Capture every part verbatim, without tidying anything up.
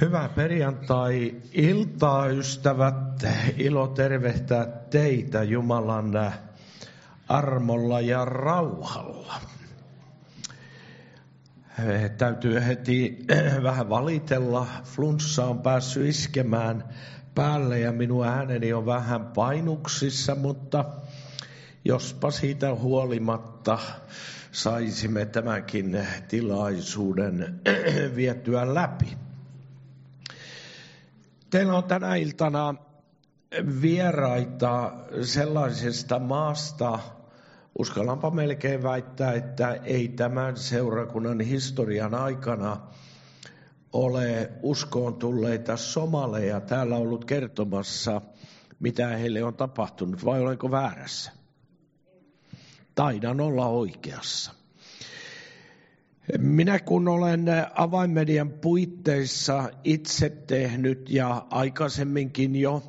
Hyvää perjantai-iltaa, ystävät. Ilo tervehtää teitä Jumalan armolla ja rauhalla. Täytyy heti vähän valitella. Flunssa on päässyt iskemään päälle ja minun ääneni on vähän painuksissa, mutta jospa siitä huolimatta saisimme tämänkin tilaisuuden vietyä läpi. Teillä on tänä iltana vieraita sellaisesta maasta, uskallanpa melkein väittää, että ei tämän seurakunnan historian aikana ole uskoon tulleita somaleja täällä ollut kertomassa, mitä heille on tapahtunut, vai olenko väärässä? Taidan olla oikeassa. Minä kun olen Avainmedian puitteissa itse tehnyt ja aikaisemminkin jo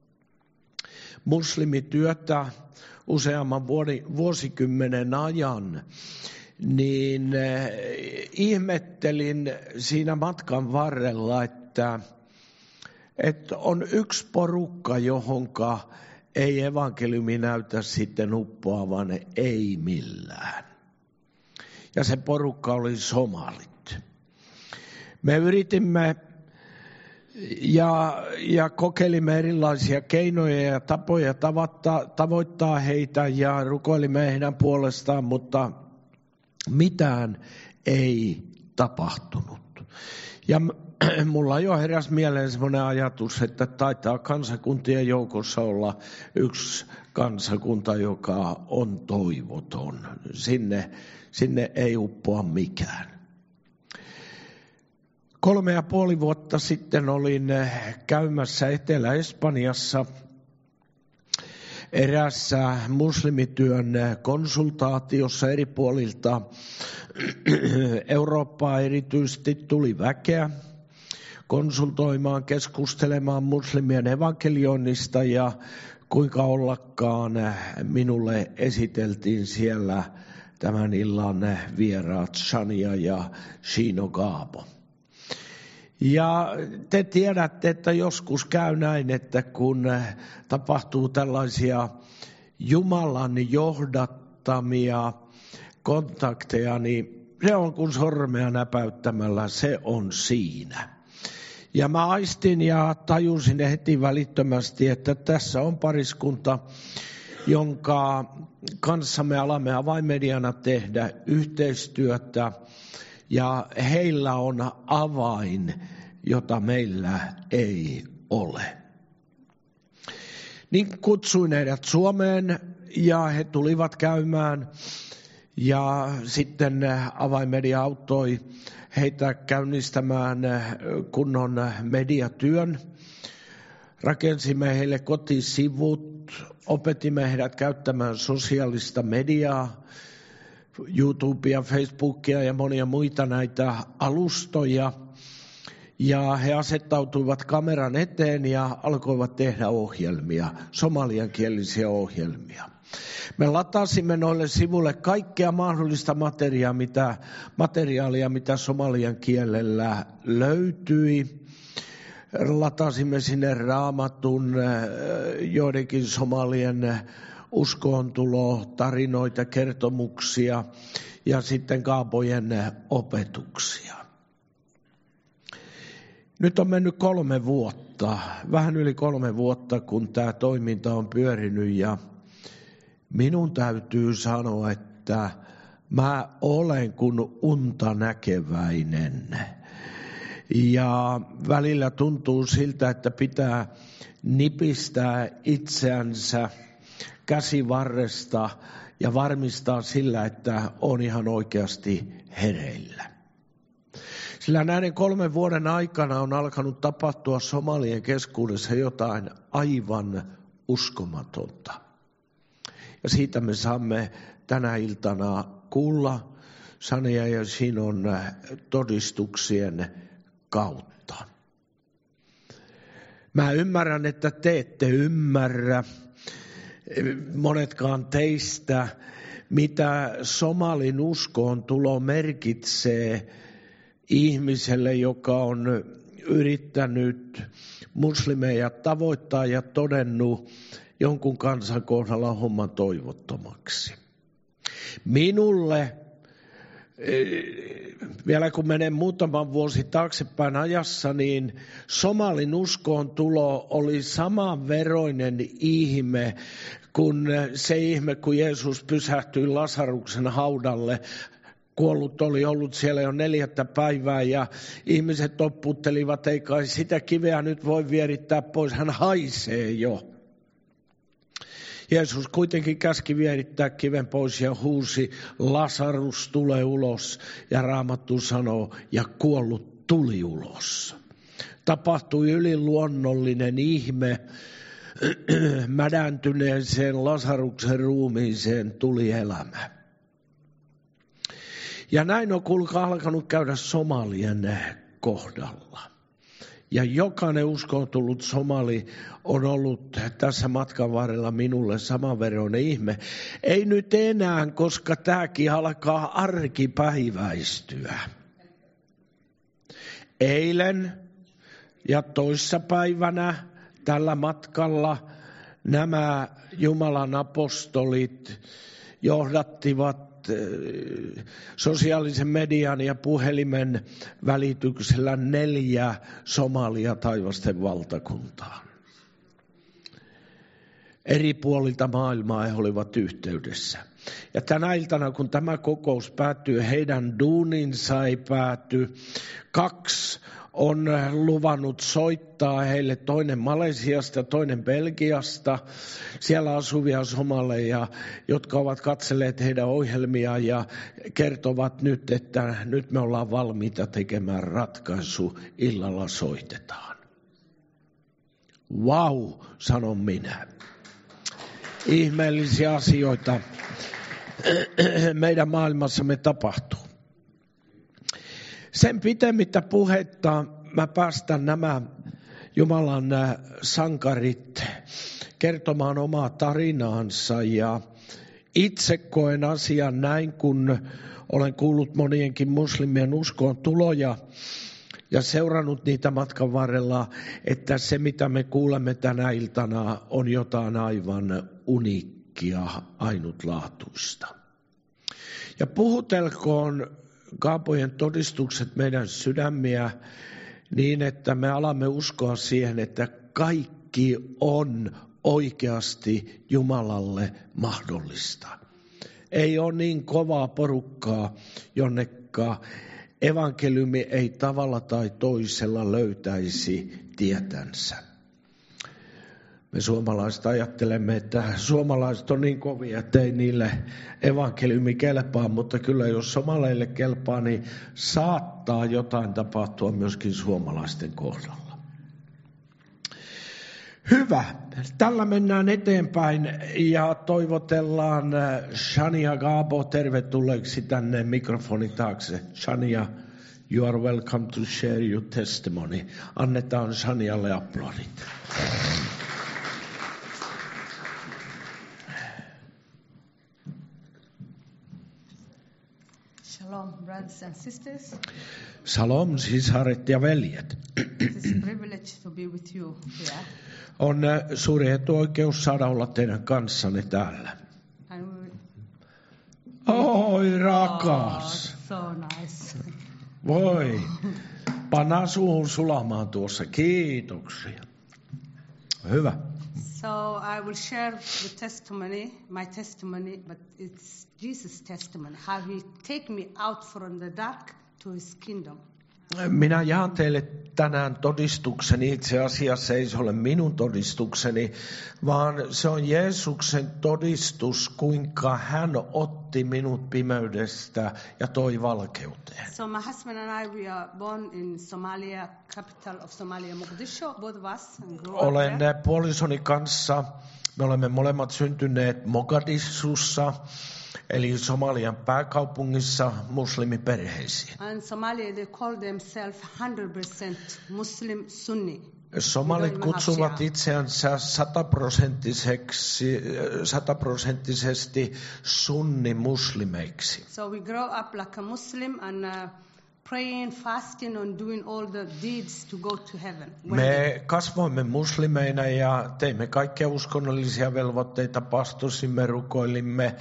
muslimityötä useamman vuosikymmenen ajan, niin ihmettelin siinä matkan varrella, että, että on yksi porukka, johonka ei evankeliumi näytä sitten uppoavan, ei millään. Ja se porukka oli somalit. Me yritimme ja, ja kokeilimme erilaisia keinoja ja tapoja tavoittaa, tavoittaa heitä ja rukoilimme heidän puolestaan, mutta mitään ei tapahtunut. Ja mulla jo heräsi mieleen semmoinen ajatus, että taitaa kansakuntien joukossa olla yksi kansakunta, joka on toivoton. Sinne, sinne ei uppoa mikään. Kolme ja puoli vuotta sitten olin käymässä Etelä-Espanjassa erässä muslimityön konsultaatiossa eri puolilta Eurooppaa erityisesti tuli väkeä konsultoimaan, keskustelemaan muslimien evankelioinnista ja kuinka ollakaan minulle esiteltiin siellä tämän illan vieraat Shania ja Shino Gaabo. Ja te tiedätte, että joskus käy näin, että kun tapahtuu tällaisia Jumalan johdattamia kontakteja, niin se on kuin sormea näpäyttämällä, se on siinä. Ja mä aistin ja tajusin heti välittömästi, että tässä on pariskunta, jonka kanssa me alamme Avainmediana tehdä yhteistyötä. Ja heillä on avain, jota meillä ei ole. Niin kutsuin heidät Suomeen ja he tulivat käymään. Ja sitten Avainmedia auttoi heitä käynnistämään kunnon mediatyön. Rakensimme heille kotisivut, opetimme heidät käyttämään sosiaalista mediaa, YouTubea, Facebookia ja monia muita näitä alustoja. Ja he asettautuivat kameran eteen ja alkoivat tehdä ohjelmia, somaliankielisiä ohjelmia. Me latasimme noille sivuille kaikkea mahdollista materiaalia, mitä, materiaalia, mitä somalian kielellä löytyi. Latasimme sinne Raamatun, joidenkin somalien uskoontulo, tarinoita, kertomuksia ja sitten Gaabojen opetuksia. Nyt on mennyt kolme vuotta, vähän yli kolme vuotta, kun tämä toiminta on pyörinyt ja minun täytyy sanoa, että mä olen kuin unta näkeväinen. Ja välillä tuntuu siltä, että pitää nipistää itseänsä käsivarresta ja varmistaa sillä, että on ihan oikeasti hereillä. Sillä näiden kolmen vuoden aikana on alkanut tapahtua somalien keskuudessa jotain aivan uskomatonta. Ja siitä me saamme tänä iltana kuulla Shania ja Shinon todistuksien kautta. Mä ymmärrän, että te ette ymmärrä, monetkaan teistä, mitä somalin uskoon tulo merkitsee ihmiselle, joka on yrittänyt muslimeja tavoittaa ja todennut jonkun kansan kohdalla homman toivottomaksi. Minulle, vielä kun menen muutaman vuosi taaksepäin ajassa, niin somalin uskoon tulo oli samanveroinen ihme kuin se ihme, kun Jeesus pysähtyi Lasaruksen haudalle. Kuollut oli ollut siellä jo neljättä päivää ja ihmiset topputtelivat, ei kai sitä kiveä nyt voi vierittää pois, hän haisee jo. Jeesus kuitenkin käski vierittää kiven pois ja huusi, Lasarus tulee ulos, ja Raamattu sanoo, ja kuollut tuli ulos. Tapahtui yliluonnollinen ihme, mädäntyneeseen Lasaruksen ruumiiseen tuli elämä. Ja näin on kuulkaa alkanut käydä somalien kohdalla. Ja jokainen uskoon tullut somali on ollut tässä matkan varrella minulle samanveroinen ihme. Ei nyt enää, koska tämäkin alkaa arkipäiväistyä. Eilen ja toissapäivänä tällä matkalla nämä Jumalan apostolit johdattivat sosiaalisen median ja puhelimen välityksellä neljä Somalia taivasten valtakuntaan. Eri puolilta maailmaa he olivat yhteydessä. Ja tänä iltana, kun tämä kokous päättyy, heidän duuninsa ei pääty. Kaksi on luvannut soittaa heille, toinen Malesiasta, toinen Belgiasta, siellä asuvia somaleja, jotka ovat katselleet heidän ohjelmia ja kertovat nyt, että nyt me ollaan valmiita tekemään ratkaisu, illalla soitetaan. Vau, sanon minä. Ihmeellisiä asioita meidän maailmassamme tapahtuu. Sen pitemmittä puhetta mä päästän nämä Jumalan sankarit kertomaan omaa tarinaansa ja itse koen asian näin, kun olen kuullut monienkin muslimien uskoon tuloja ja seurannut niitä matkan varrella, että se mitä me kuulemme tänä iltana on jotain aivan uniikkia, ainutlaatuista. Ja puhutelkoon Kaapojen todistukset meidän sydämiä niin, että me alamme uskoa siihen, että kaikki on oikeasti Jumalalle mahdollista. Ei ole niin kovaa porukkaa, jonnekka evankeliumi ei tavalla tai toisella löytäisi tietänsä. Me suomalaiset ajattelemme, että suomalaiset on niin kovia, että ei niille evankeliumi kelpaa, mutta kyllä jos somaleille kelpaa, niin saattaa jotain tapahtua myöskin suomalaisten kohdalla. Hyvä. Tällä mennään eteenpäin ja toivotellaan Shania Gabo tervetulleeksi tänne mikrofonin taakse. Shania, you are welcome to share your testimony. Annetaan Shanialle aplodit. Shalom, brothers and sisters. Shalom, sisaret ja veljet. It is a privilege to be with you here. On suuri etuoikeus saada olla teidän kanssanne täällä. And we, Oi rakas. Oh, so nice. Voi. Panna suuhun sulamaan tuossa. Kiitoksia. Hyvä. So I will share the testimony, my testimony, but it's Jesus' testimony. How he take me out from the dark to his kingdom. Minä jaan teille tänään todistukseni. Itse asiassa ei se ole minun todistukseni, vaan se on Jeesuksen todistus, kuinka hän otti minut pimeydestä ja toi valkeuteen. So my husband and I, we are born in Somalia, capital of Somalia, Mogadishu, both of us. And grew up Olen there. puolisoni kanssa, me olemme molemmat syntyneet Mogadishussa, eli Somalian pääkaupungissa muslimiperheisiin. And Somalia, they call themselves one hundred percent Muslim Sunni. Somalit kutsuvat itseänsä sataprosenttiseksi, sataprosenttisesti sunnimuslimeiksi. So we grow up like a Muslim and uh, praying, fasting, and doing all the deeds to go to heaven. Me kasvoimme muslimeina ja teimme kaikkia uskonnollisia velvoitteita, pastosimme, rukoilimme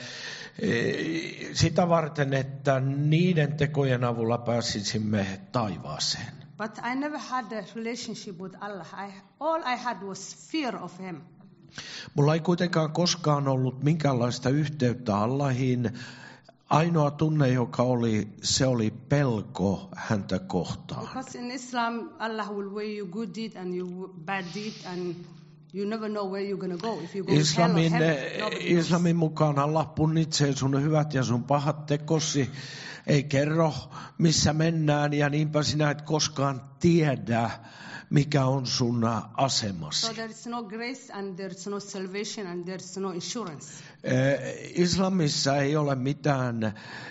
sitä varten, että niiden tekojen avulla pääsisimme taivaaseen. But I never had a relationship with Allah. I, all I had was fear of him. Mulla ei kuitenkaan koskaan ollut minkäänlaista yhteyttä Allahiin. Ainoa tunne, joka oli, se oli pelko häntä kohtaan. Because in Islam, Allah will weigh you good deed and you bad deed, and you never know where you're going to go. If you go Islamin, to hell or heaven, nobody knows. Islamin mukaan Allah punnitsee sun hyvät ja sun pahat tekosi. Ei kerro, missä mennään, ja niinpä sinä et koskaan tiedä, mikä on sun asemasi. So there is no grace and there is no salvation and there is no insurance. Islamissa ei ole mitään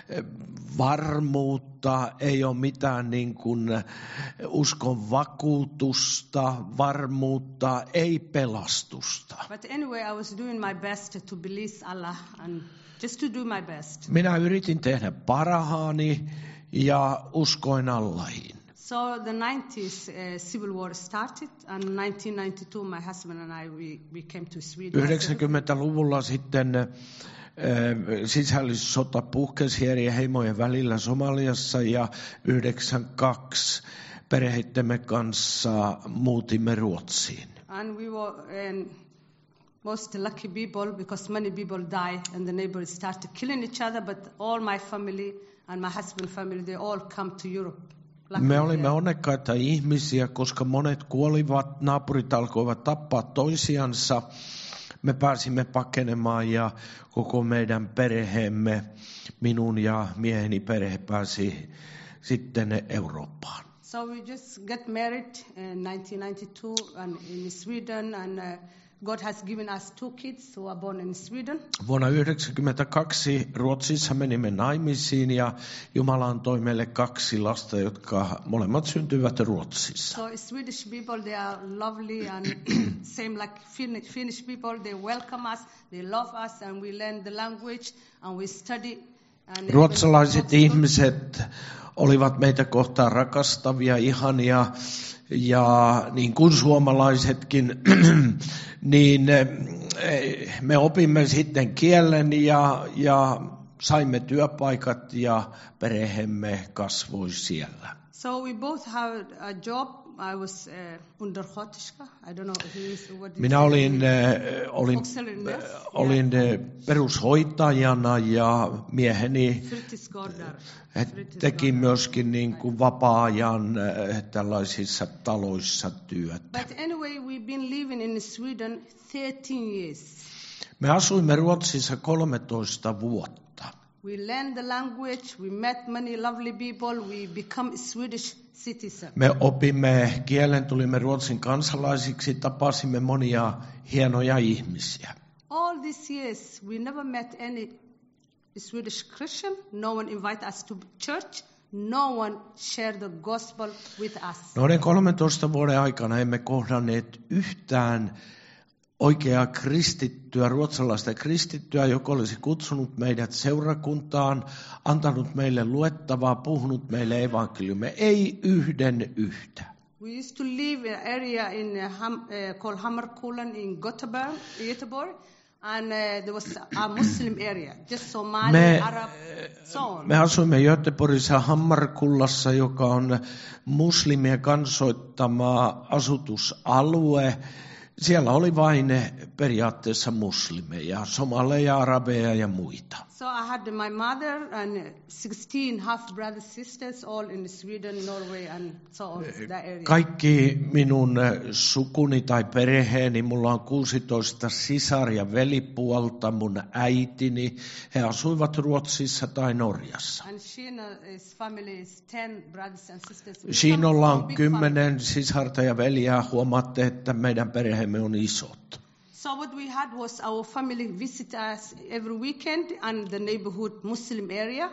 varmuutta, ei ole mitään niin kuin uskon vakuutusta, varmuutta, ei pelastusta. But anyway, I was doing my best to please Allah and just to do my best. Minä yritin tehdä parhaani ja uskoin Allahiin. So the nineties uh, civil war started, and nineteen ninety-two my husband and I we, we came to Sweden. yhdeksänkymmentäluvulla sitten äh, sisällissota puhkesi eri heimojen välillä Somaliassa ja yhdeksänkymmentäkaksi perheittemme kanssa muutimme Ruotsiin. And we were um, most lucky people because many people died and the neighbors started killing each other, but all my family and my husband's family, they all come to Europe. Me olimme onnekkaita ihmisiä, koska monet kuolivat, naapurit alkoivat tappaa toisiansa. Me pääsimme pakenemaan ja koko meidän perheemme, minun ja mieheni perhe pääsi sitten Eurooppaan. So we just got married in nineteen ninety-two and in Sweden, and uh, God has given us two kids who are born in Sweden. Vuonna yhdeksänkymmentäkaksi Ruotsissa menimme naimisiin ja Jumala antoi meille kaksi lasta, jotka molemmat syntyivät Ruotsissa. So Swedish people, they are lovely and same like Finnish, Finnish people, they welcome us, they love us, and we learn the language and we study. And ruotsalaiset ihmiset olivat meitä kohtaan rakastavia, ihania ja niin kuin suomalaisetkin, niin me opimme sitten kielen ja, ja saimme työpaikat ja perheemme kasvoi siellä. So we both have a job. I was uh, undersköterska. I don't know who is what. Minä olin äh, olin äh, olin äh, perushoitajana ja mieheni teki myöskin niin kuin vapaa-ajan äh, tällaisissa taloissa työtä. But anyway, we've been living in Sweden thirteen years. Me asuimme Ruotsissa kolmetoista vuotta. We learned the language, we met many lovely people, we become Swedish citizens. Me opimme kielen, tulimme Ruotsin kansalaisiksi, tapasimme monia hienoja ihmisiä. All these years we never met any Swedish Christian, no one invited us to church, no one shared the gospel with us. Noiden kolmentoista vuoden aikana emme kohdanneet yhtään oikeaa kristittyä, ruotsalaista kristittyä, joka olisi kutsunut meidät seurakuntaan, antanut meille luettavaa, puhunut meille evankeliumia. Ei yhden yhtä. We used to live in an area in uh, Ham, uh, called Hammarkullen in Göteborg, Göteborg, and uh, there was a Muslim area, just Somali, me, Arab, so on. Me asuimme Göteborgissa Hammarkullassa, joka on muslimien kansoittama asutusalue. Siellä oli vain periaatteessa muslimeja, somaleja, arabeja ja muita. So I had my mother and sixteen half brothers sisters all in Sweden, Norway and so on that area. Kaikki minun sukuni tai perheeni, mulla on kuusitoista sisar- ja velipuolta, mun äitini, he asuivat Ruotsissa tai Norjassa. And Sheena's family is ten brothers and sisters. Shiinolla on kymmenen sisarta ja veljää, huomaatte, että meidän perheemme on isot. So what we had was our family visit us every weekend and the neighborhood Muslim area.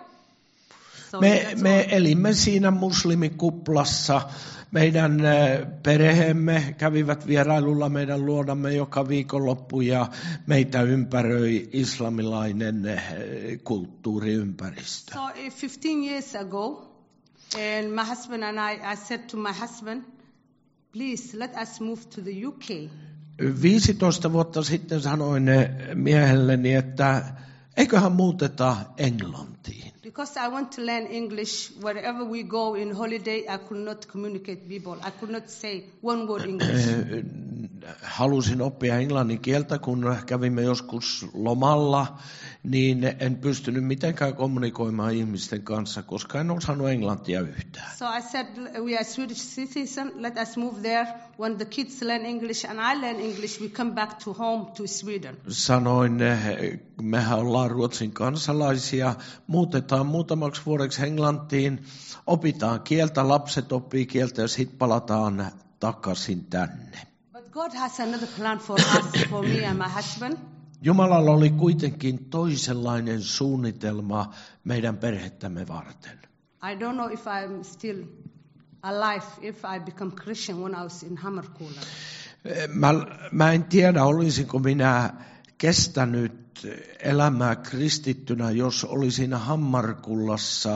So me, me elimme siinä muslimikuplassa. Meidän perheemme kävivät vierailulla meidän luonamme joka viikonloppu ja meitä ympäröi islamilainen kulttuuriympäristö. So fifteen years ago, And my husband and I, I said to my husband, please let us move to the U K. viisitoista vuotta sitten sanoin miehelleni, että eiköhän muuteta Englantiin. Because I want to learn English wherever we go in holiday, I could not communicate people. I could not say one word English. Halusin oppia englannin kieltä, kun kävimme joskus lomalla, niin en pystynyt mitenkään kommunikoimaan ihmisten kanssa, koska en osannut englantia yhtään. So I said, we are Swedish citizens, let us move there. When the kids learn English and I learn English, we come back to home to Sweden. Sanoin, mehän ollaan Ruotsin kansalaisia, muutetaan muutamaksi vuodeksi Englantiin, opitaan kieltä, lapset oppii kieltä ja sitten palataan takaisin tänne. But God has another plan for us, for me and my husband. Jumalalla oli kuitenkin toisenlainen suunnitelma meidän perhettämme varten. I don't know if I'm still alive if I become Christian when I was in Hammarkullen. Mä, mä en tiedä, olisinko minä kestänyt elämää kristittynä, jos olisin Hammarkullassa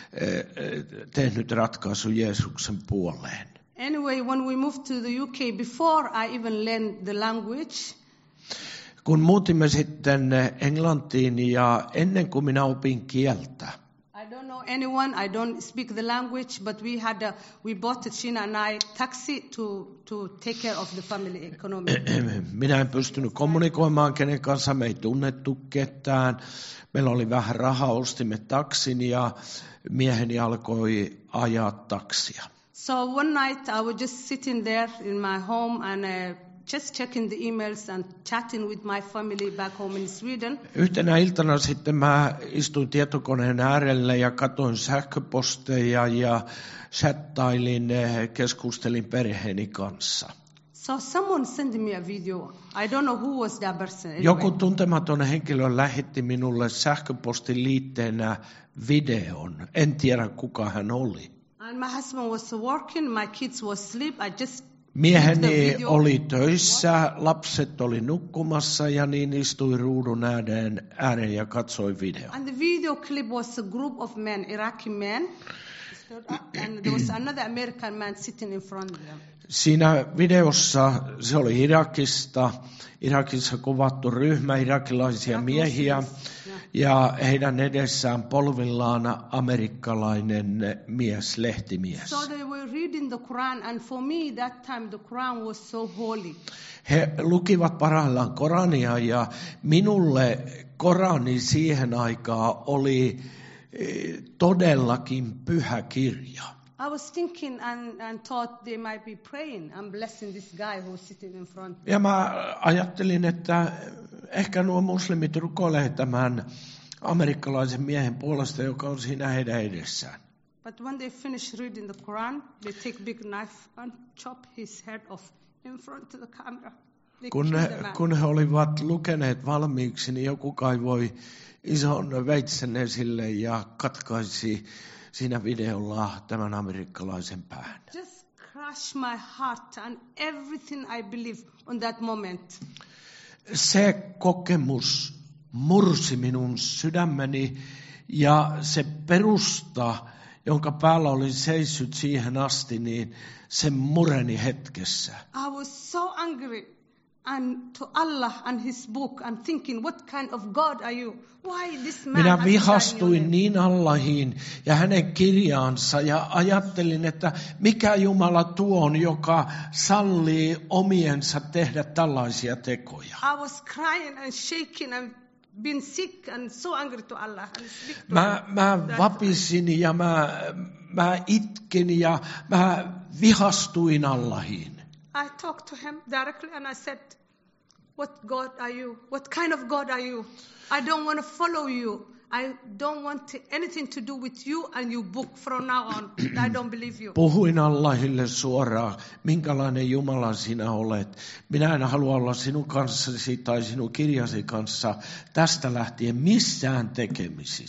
tehnyt ratkaisu Jeesuksen puoleen. Anyway, when we moved to the U K, before I even learned the language, kun muutimme sitten Englantiin ja ennen kuin minä opin kieltä, I don't know anyone, I don't speak the language, but we had a, we bought a Shina and I taxi to to take care of the family economy. Minä en pystynyt kommunikoimaan kenen kanssa, me ei tunnettu ketään. Meillä oli vähän rahaa, ostimme taksin ja mieheni alkoi ajaa taksia. So one night I was just sitting there in my home and uh, just checking the emails and chatting with my family back home in Sweden. Yhtenä iltana sitten mä istuin tietokoneen äärelle ja katsoin sähköposteja ja chattailin, keskustelin perheeni kanssa. So someone sent me a video. I don't know who was that person. Anyway. Joku tuntematon henkilö lähetti minulle sähköpostin liitteenä videon. En tiedä kuka hän oli. And my husband was working, my kids were asleep. I just Mieheni oli töissä, lapset oli nukkumassa ja niin istui ruudun ääreen, ääreen ja katsoi videon. And the video clip was a group of men, Iraqi men, stood up, and there was another American man sitting in front of them. Siinä videossa se oli Irakista, Irakissa kuvattu ryhmä irakilaisia miehiä ja heidän edessään polvillaan amerikkalainen mies, lehtimies. So they were reading the Quran and for me that time the Quran was so holy. He lukivat parhaillaan Korania ja minulle Korani siihen aikaan oli todellakin pyhä kirja. I was thinking and, and thought they might be praying and blessing this guy who's sitting in front. Ja mä ajattelin, että ehkä nuo muslimit rukoilee tämän amerikkalaisen miehen puolesta, joka on siinä heidän edessään. But when they finish reading the Quran, they take big knife and chop his head off in front of the camera. Kun, ne, kun he olivat lukeneet valmiiksi, niin joku kaivoi ison veitsen esille ja katkaisi siinä videolla tämän amerikkalaisen pään. Just crush my heart and everything I believe on that moment. Se kokemus mursi minun sydämeni ja se perusta, jonka päällä olin seissyt siihen asti, niin se mureni hetkessä. I was so angry. And to Allah and his book and thinking, what kind of God are you? Why this man Minä has vihastuin niin Allahiin ja hänen kirjaansa ja ajattelin, että mikä Jumala tuo on, joka sallii omiensa tehdä tällaisia tekoja. I was crying and shaking and being sick and so angry to Allah. And speak to Mä, mä vapisin ja mä, mä itkin ja mä vihastuin Allahiin. I talked to him directly and I said, what God are you? What kind of God are you? I don't want to follow you. I don't want to, anything to do with you and your book from now on. I don't believe you. Puhuin Allahille suoraan, minkälainen Jumala sinä olet. Minä en halua olla sinun kanssasi tai sinun kirjasi kanssa tästä lähtien missään tekemisissä.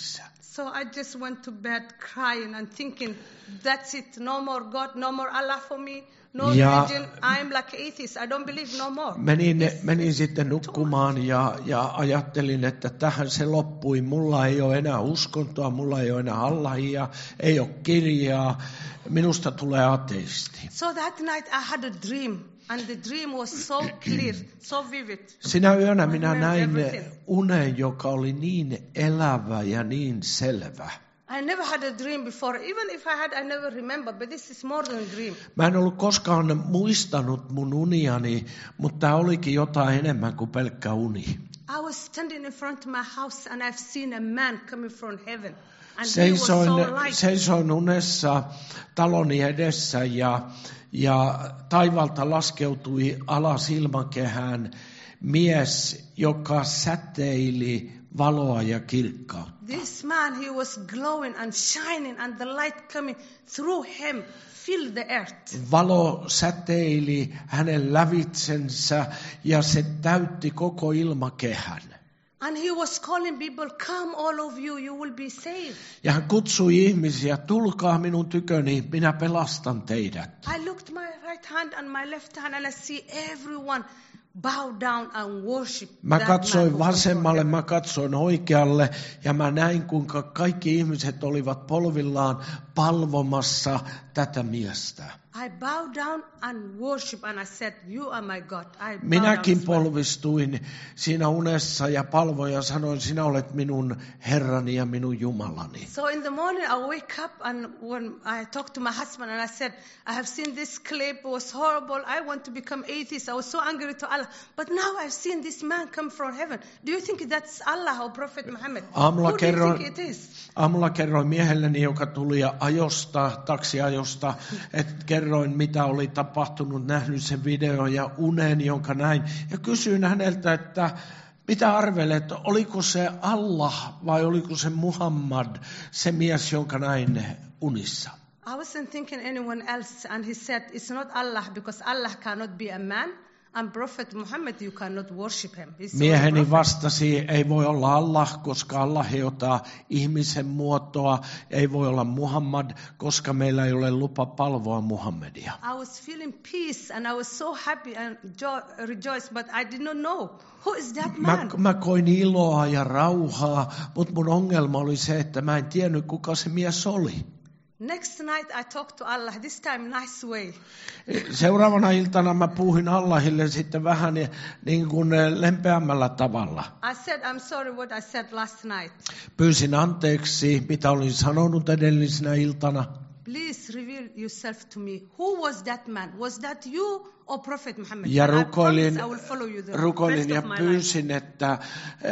So I just went to bed crying and thinking, that's it, no more God, no more Allah for me, no Ja- religion. I'm like atheist, I don't believe no more. Menin, It's- menin it's sitten nukkumaan ja, ja ajattelin, että tähän se loppui. Mulla ei ole enää uskontoa, mulla ei ole enää Allahia, ei ole kirjaa. Minusta tulee ateisti. So that night I had a dream, and the dream was so clear, so vivid. Sinä yönä minä remember näin everything. unen, joka oli niin elävä ja niin selvä. I never had a dream before. Even if I had, I never remember. But this is more than a dream. Mä en ollut koskaan muistanut mun uniani, mutta tämä olikin jotain enemmän kuin pelkkä uni. I was standing in front of my house and I've seen a man coming from heaven. And he was Seisoin, so light. seisoin unessa taloni edessä ja, ja taivalta laskeutui alas ilmakehään mies, joka säteili valoa ja kirkkautta. This man, he was glowing and shining and the light coming through him filled the earth. Valo säteili hänen lävitsensä ja se täytti koko ilmakehän. And he was calling people, come all of you, you will be saved. Ja hän kutsui ihmisiä, tulkaa minun tyköni, minä pelastan teidät. I looked my right hand and my left hand and I see everyone bow down and worship Mä that man katsoin who came from vasemmalle, heaven. mä katsoin oikealle ja mä näin, kuinka kaikki ihmiset olivat polvillaan palvomassa tätä miestä. I bowed down and worship and I said, you are my God. I bowed Minäkin down as well. polvistuin siinä unessa ja palvoin ja sanoin, sinä olet minun Herrani ja minun Jumalani. So in the morning I wake up and when I talked to my husband and I said, I have seen this clip, it was horrible. I want to become atheist. I was so angry to Allah. But now I've seen this man come from heaven. Do you think that's Allah or Prophet Muhammad? Aamulla Who do you kerroin, think it is? aamulla kerroin miehelleni, joka tuli ajosta, taksiajosta, että kerroin, mitä oli tapahtunut, nähnyt sen videon ja unen, jonka näin. Ja kysyin häneltä, että mitä arvelet, oliko se Allah vai oliko se Muhammad, se mies, jonka näin unissa? I wasn't thinking anyone else and he said, it's not Allah because Allah cannot be a man. And Prophet Muhammad, you cannot worship him. He's only Mieheni prophet. vastasi, ei voi olla Allah, koska Allah ei ota ihmisen muotoa, ei voi olla Muhammad, koska meillä ei ole lupa palvoa Muhammedia. I was feeling peace and I was so happy and jo- rejoiced, but I did not know who is that Mä, man. mä koin iloa ja rauhaa, mutta mun ongelma oli se, että mä en tiennyt, kuka se mies oli. Next night I talked to Allah, this time nice way. Seuraavana iltana mä puhuin Allahille sitten vähän niin kuin lempeämmällä tavalla. I said, I'm sorry what I said last night. Pyysin anteeksi, mitä olin sanonut edellisenä iltana. Please reveal yourself to me. Who was that man? Was that you or Prophet Muhammad? Ja And I rukoilin, promise I will follow you the rukoilin rest ja of my life. pyysin, että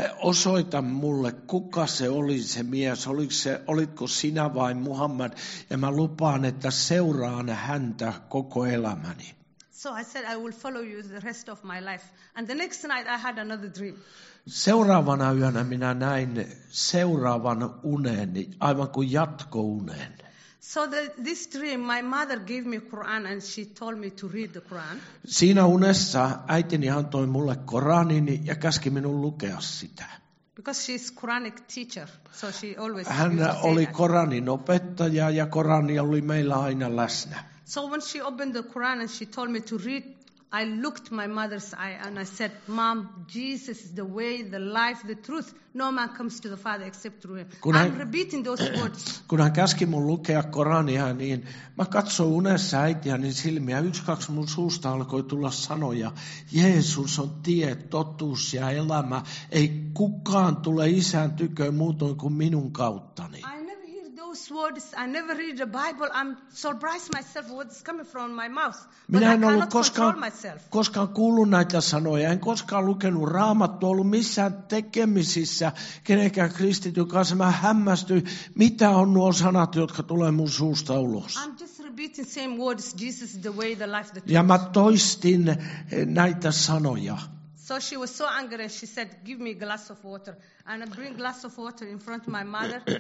osoita mulle, kuka se oli se mies. Oliko se, olitko sinä vai Muhammad? Ja mä lupaan, että seuraan häntä koko elämäni. So I said, I will follow you the rest of my life. And the next night I had another dream. Seuraavana yönä minä näin seuraavan unen, aivan kuin jatkouneen. So the, this dream, my mother gave me Quran and she told me to read the Quran. Siinä unessa äitini antoi mulle Koranin ja käski minun lukea sitä. Because she's Quranic teacher, so she always Hän used to say oli that. Koranin opettaja ja Korani oli meillä aina läsnä. So when she opened the Quran and she told me to read, I looked my mother's eye and I said, Mom, Jesus is the way, the life, the truth. No man comes to the Father except through him. Kun I'm hän- repeating those words. Kun hän käski mun lukea Korania, niin mä katsoin unessa äitiäni silmiä. Yksi, kaksi mun suusta alkoi tulla sanoja. Jeesus on tie, totuus ja elämä. Ei kukaan tule isän tyköön muutoin kuin minun kauttani. I never hear those words. I never read the Bible. I'm surprised myself what's coming from my mouth. But Minä I en ollut cannot control koskaan, myself. koskaan kuullut näitä sanoja, en koskaan lukenut Raamattua, ollut missään tekemisissä kenenkään kristityn kanssa. Mä hämmästyin, mitä on nuo sanat, jotka tulee mun suusta ulos. I'm just repeating same words. Jesus is the way, the life, the truth. Ja mä toistin näitä sanoja. So she was so angry and she said, give me a glass of water. And I bring glass of water in front of my mother. And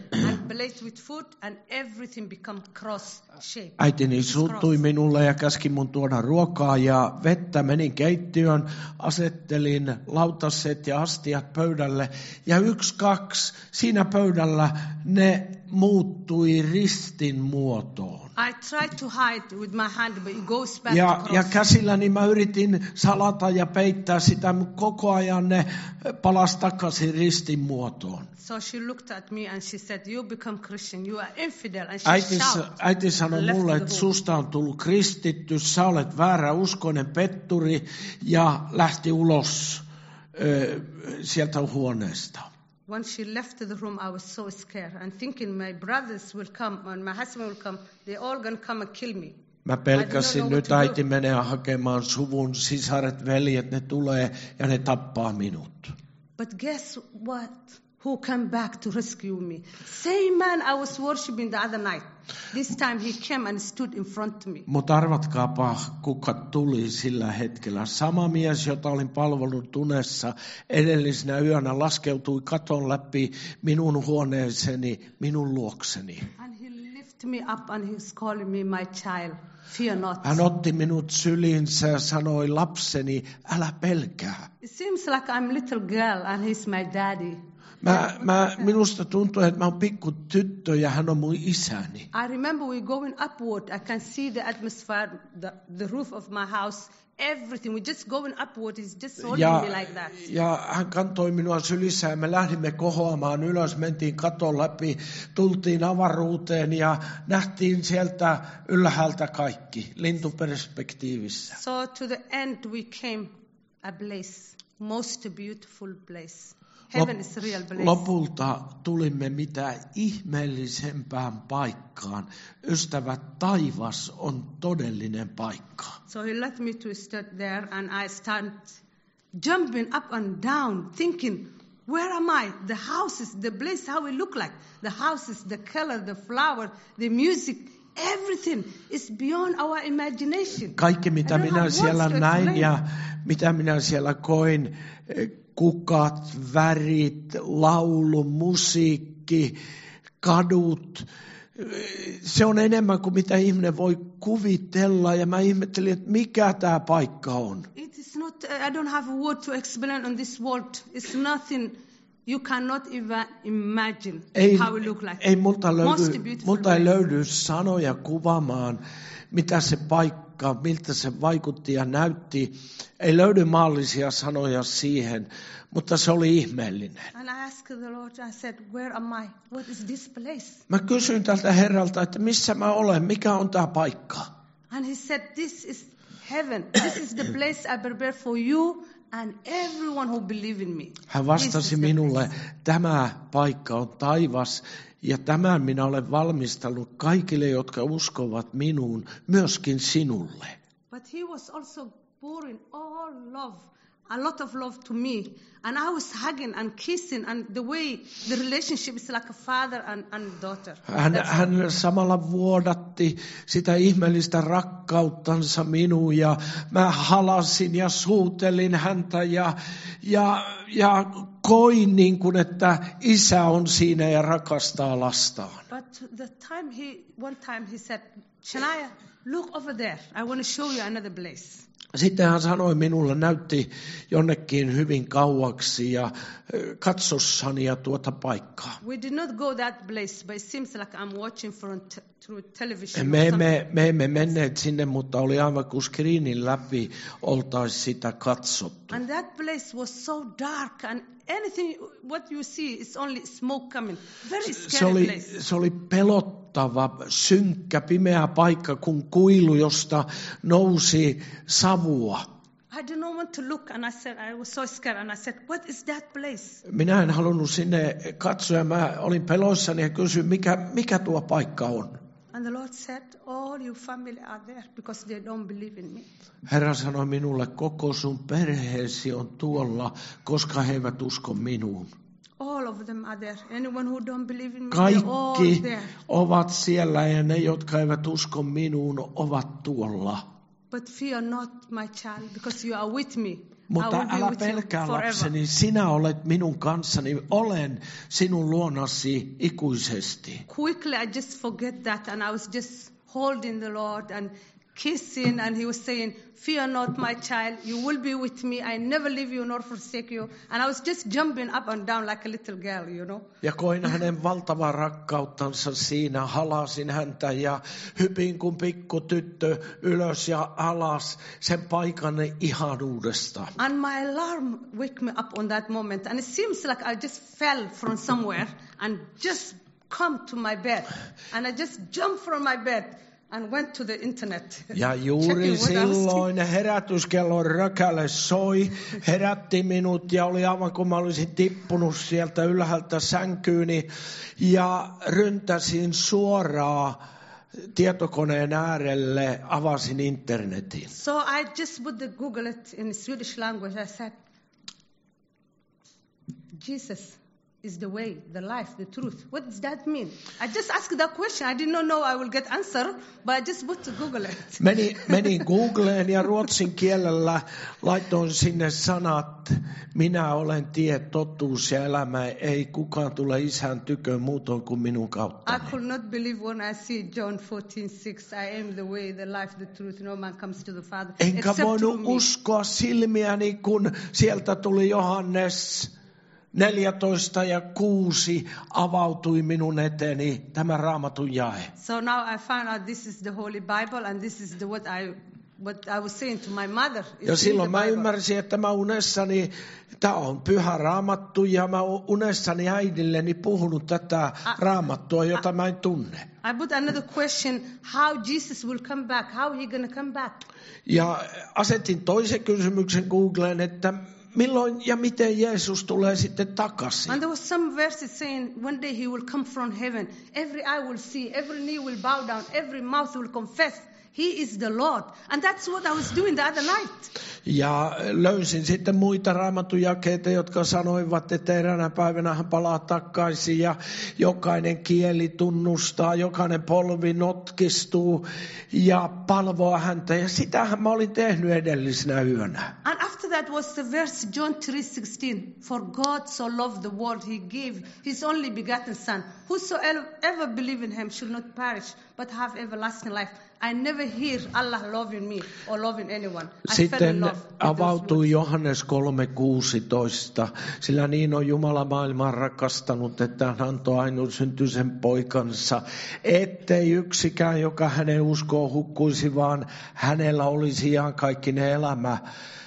plate with food and everything become cross shape. Äitini suuttui minulle ja käski mun tuoda ruokaa ja vettä. Menin keittiöön, asettelin lautaset ja astiat pöydälle. Ja yksi, kaksi, siinä pöydällä ne muuttui ristin muotoon. I tried to hide with my hand, but it goes back Ja, to cross. ja käsilläni mä yritin salata ja peittää sitä, mutta koko ajan ne palasi takaisin ristin muotoon. So she looked at me and she said, you become Christian, you are infidel. And she Äiti, shouted. äiti sanoi left mulle, the että room. susta on tullut kristitty, sä olet väärä uskoinen petturi, ja lähti ulos ö, sieltä huoneesta. When she left the room, I was so scared and thinking my brothers will come and my husband will come. They're all going to come and kill me. Mä pelkäsin, I don't know nyt what to äiti do. menee hakemaan suvun, sisaret, veljet, ne tulee ja ne tappaa minut. But guess what? Who came back to rescue me? Same man I was worshiping the other night. This time he came and stood in front of me. Mutta arvatkaapa, kuka tuli sillä hetkellä. Sama mies, jota olin palvellut unessa edellisenä yönä, laskeutui katon läpi minun huoneeseeni, minun luokseni. And he lifted me up and he was calling me my child. Fear not. Hän otti minut syliinsä ja sanoi, lapseni, älä pelkää. It seems like I'm a little girl and he's my daddy. Mä, mä, minusta tuntuu, että mä oon pikku tyttö ja hän on mun isäni. I remember we going upward. I can see the atmosphere, the, the roof of my house, everything. We just going upward. He's just holding Ja, me like that. ja hän kantoi minua sylissä ja me lähdimme kohoamaan ylös, mentiin katon läpi, tultiin avaruuteen ja nähtiin sieltä ylhäältä kaikki lintuperspektiivissä. So to the end we came a place, most beautiful place. Heaven is a real place. Lopulta tulimme mitä ihmeellisempään paikkaan. Ystävät, taivas on todellinen paikka. So he let me to stand there and I start jumping up and down thinking, where am I? The houses, the place, how it look like. The houses, the color, the flower, the music, everything is beyond our imagination. Kaikki mitä I don't minä have siellä words to näin explain. ja mitä minä siellä koin, kukat, värit, laulu, musiikki, kadut, se on enemmän kuin mitä ihminen voi kuvitella ja mä ihmettelin, että mikä tämä paikka on. It is not, I don't have a word to explain on this world. It's nothing you cannot even imagine Ei, how it look like. ei multa, Most löydy, beautiful multa ei place. löydy sanoja kuvaamaan, mitä se paikka, miltä se vaikutti ja näytti. Ei löydy maallisia sanoja siihen, mutta se oli ihmeellinen. And I asked the Lord, I said, where am I? What is this place? Mä kysyin tältä Herralta, että missä mä olen, mikä on tämä paikka? And he said, this is heaven. This is the place I prepare for you and everyone who believe in me. Hän This vastasi is the minulle, place. tämä paikka on taivas ja tämän minä olen valmistellut kaikille, jotka uskovat minuun, myöskin sinulle. But he was also pouring all love, a lot of love to me. And I was hugging and kissing and the way the relationship is like a father and, and daughter. Hän, That's hän samalla vuodatti sitä ihmeellistä rakkauttansa minuun ja mä halasin ja suutelin häntä ja, ja, ja koin niin kuin, että isä on siinä ja rakastaa lastaan. But the time he, one time he said, Shania, look over there. I want to show you another place. Sitten hän sanoi minulle, näytti jonnekin hyvin kauaksi ja katso Sania tuota paikkaa. We did not go that place, but it seems like I'm watching from t- through television. Me or emme, something. me emme menneet sinne, mutta oli aivan kuin screenin läpi oltaisiin sitä katsottu. And that place was so dark and anything, what you see is only smoke coming. Very Se scary oli, place. se oli pelottava, synkkä, pimeä paikka, kun kuilu, josta nousi savua. I did not want to look and I said, I was so scared and I said, what is that place? Minä en halunnut sinne katsoa ja mä olin peloissani ja kysyin, mikä, mikä tuo paikka on. And the Lord said, all your family are there because they don't believe in me. Herra sanoi minulle, koko sun perheesi on tuolla, koska he eivät usko minuun. All of them are there. Anyone who don't believe in me, they're all Kaikki there. ovat siellä ja ne, jotka eivät usko minuun, ovat tuolla. But fear not, my child, because you are with me. Mutta will be älä with you pelkää forever. lapseni, sinä olet minun kanssani, olen sinun luonasi ikuisesti. Quickly, I just forget that, and I was just holding the Lord and kissing, and he was saying, "Fear not, my child, you will be with me. I never leave you nor forsake you." And I was just jumping up and down like a little girl, you know. Ja koin hänen valtavaa rakkauttansa siinä, halasin häntä ja hypin kuin pikku tyttö ylös ja alas sen paikan ihanuudesta. And my alarm woke me up on that moment, and it seems like I just fell from somewhere and just come to my bed, and I just jumped from my bed and went to the internet. Ja juuri silloin herätyskellon rökäle soi, herätti minut ja oli aivan kuin mä olisin tippunut sieltä ylhäältä sänkyyni ja ryntäsin suoraan tietokoneen äärelle, avasin internetin. So I just put the Google it in Swedish language. I said, Jesus is the way, the life, the truth. What does that mean? I just asked that question. I did not know I will get answer, but I just put to Google it. Menin, menin Googleen ja ruotsin kielellä laitoin sinne sanat, minä olen tie, totuus ja elämä, ei kukaan tule isän tyköön muutoin kuin minun kauttani. I could not believe when I see John fourteen six, I am the way, the life, the truth. No man comes to the Father Enkä except voinut through me. uskoa silmiäni, kun sieltä tuli Johannes neljätoista ja kuusi avautui minun eteeni tämä Raamatun jae. So now I found out this is the Holy Bible, and this is the what I what I was saying to my mother. It's Ja in silloin the mä Bible. ymmärsin, että mä unessani, tämä on pyhä Raamattu ja mä oon unessani äidilleni puhunut tätä Raamattua, jota mä en tunne. I put another question, how Jesus will come back, how he gonna come back. Ja asetin toisen kysymyksen Googleen, että milloin ja miten Jeesus tulee sitten takaisin. And there was some verses saying one day he will come from heaven. Every eye will see, every knee will bow down, every mouth will confess he is the Lord. And that's what I was doing the other night. Ja löysin sitten muita raamatujakeita, jotka sanoivat, että eräänä päivänä hän palaa takaisin ja jokainen kieli tunnustaa, jokainen polvi notkistuu ja palvoo häntä. Ja sitähän mä olin tehnyt edellisenä yönä. And after that was the verse John three sixteen. For God so loved the world, he gave his only begotten son. Whosoever believe in him should not perish, but have everlasting life. I never hear Allah loving me or loving anyone. I fell in Sitten love with those avautui words. Johannes kolme kuusitoista, sillä niin on Jumala maailmaa rakastanut, että hän antoi ainutsyntyisen poikansa, ettei yksikään, joka hänen uskoo hukkuisi, vaan hänellä olisi iankaikkinen elämä.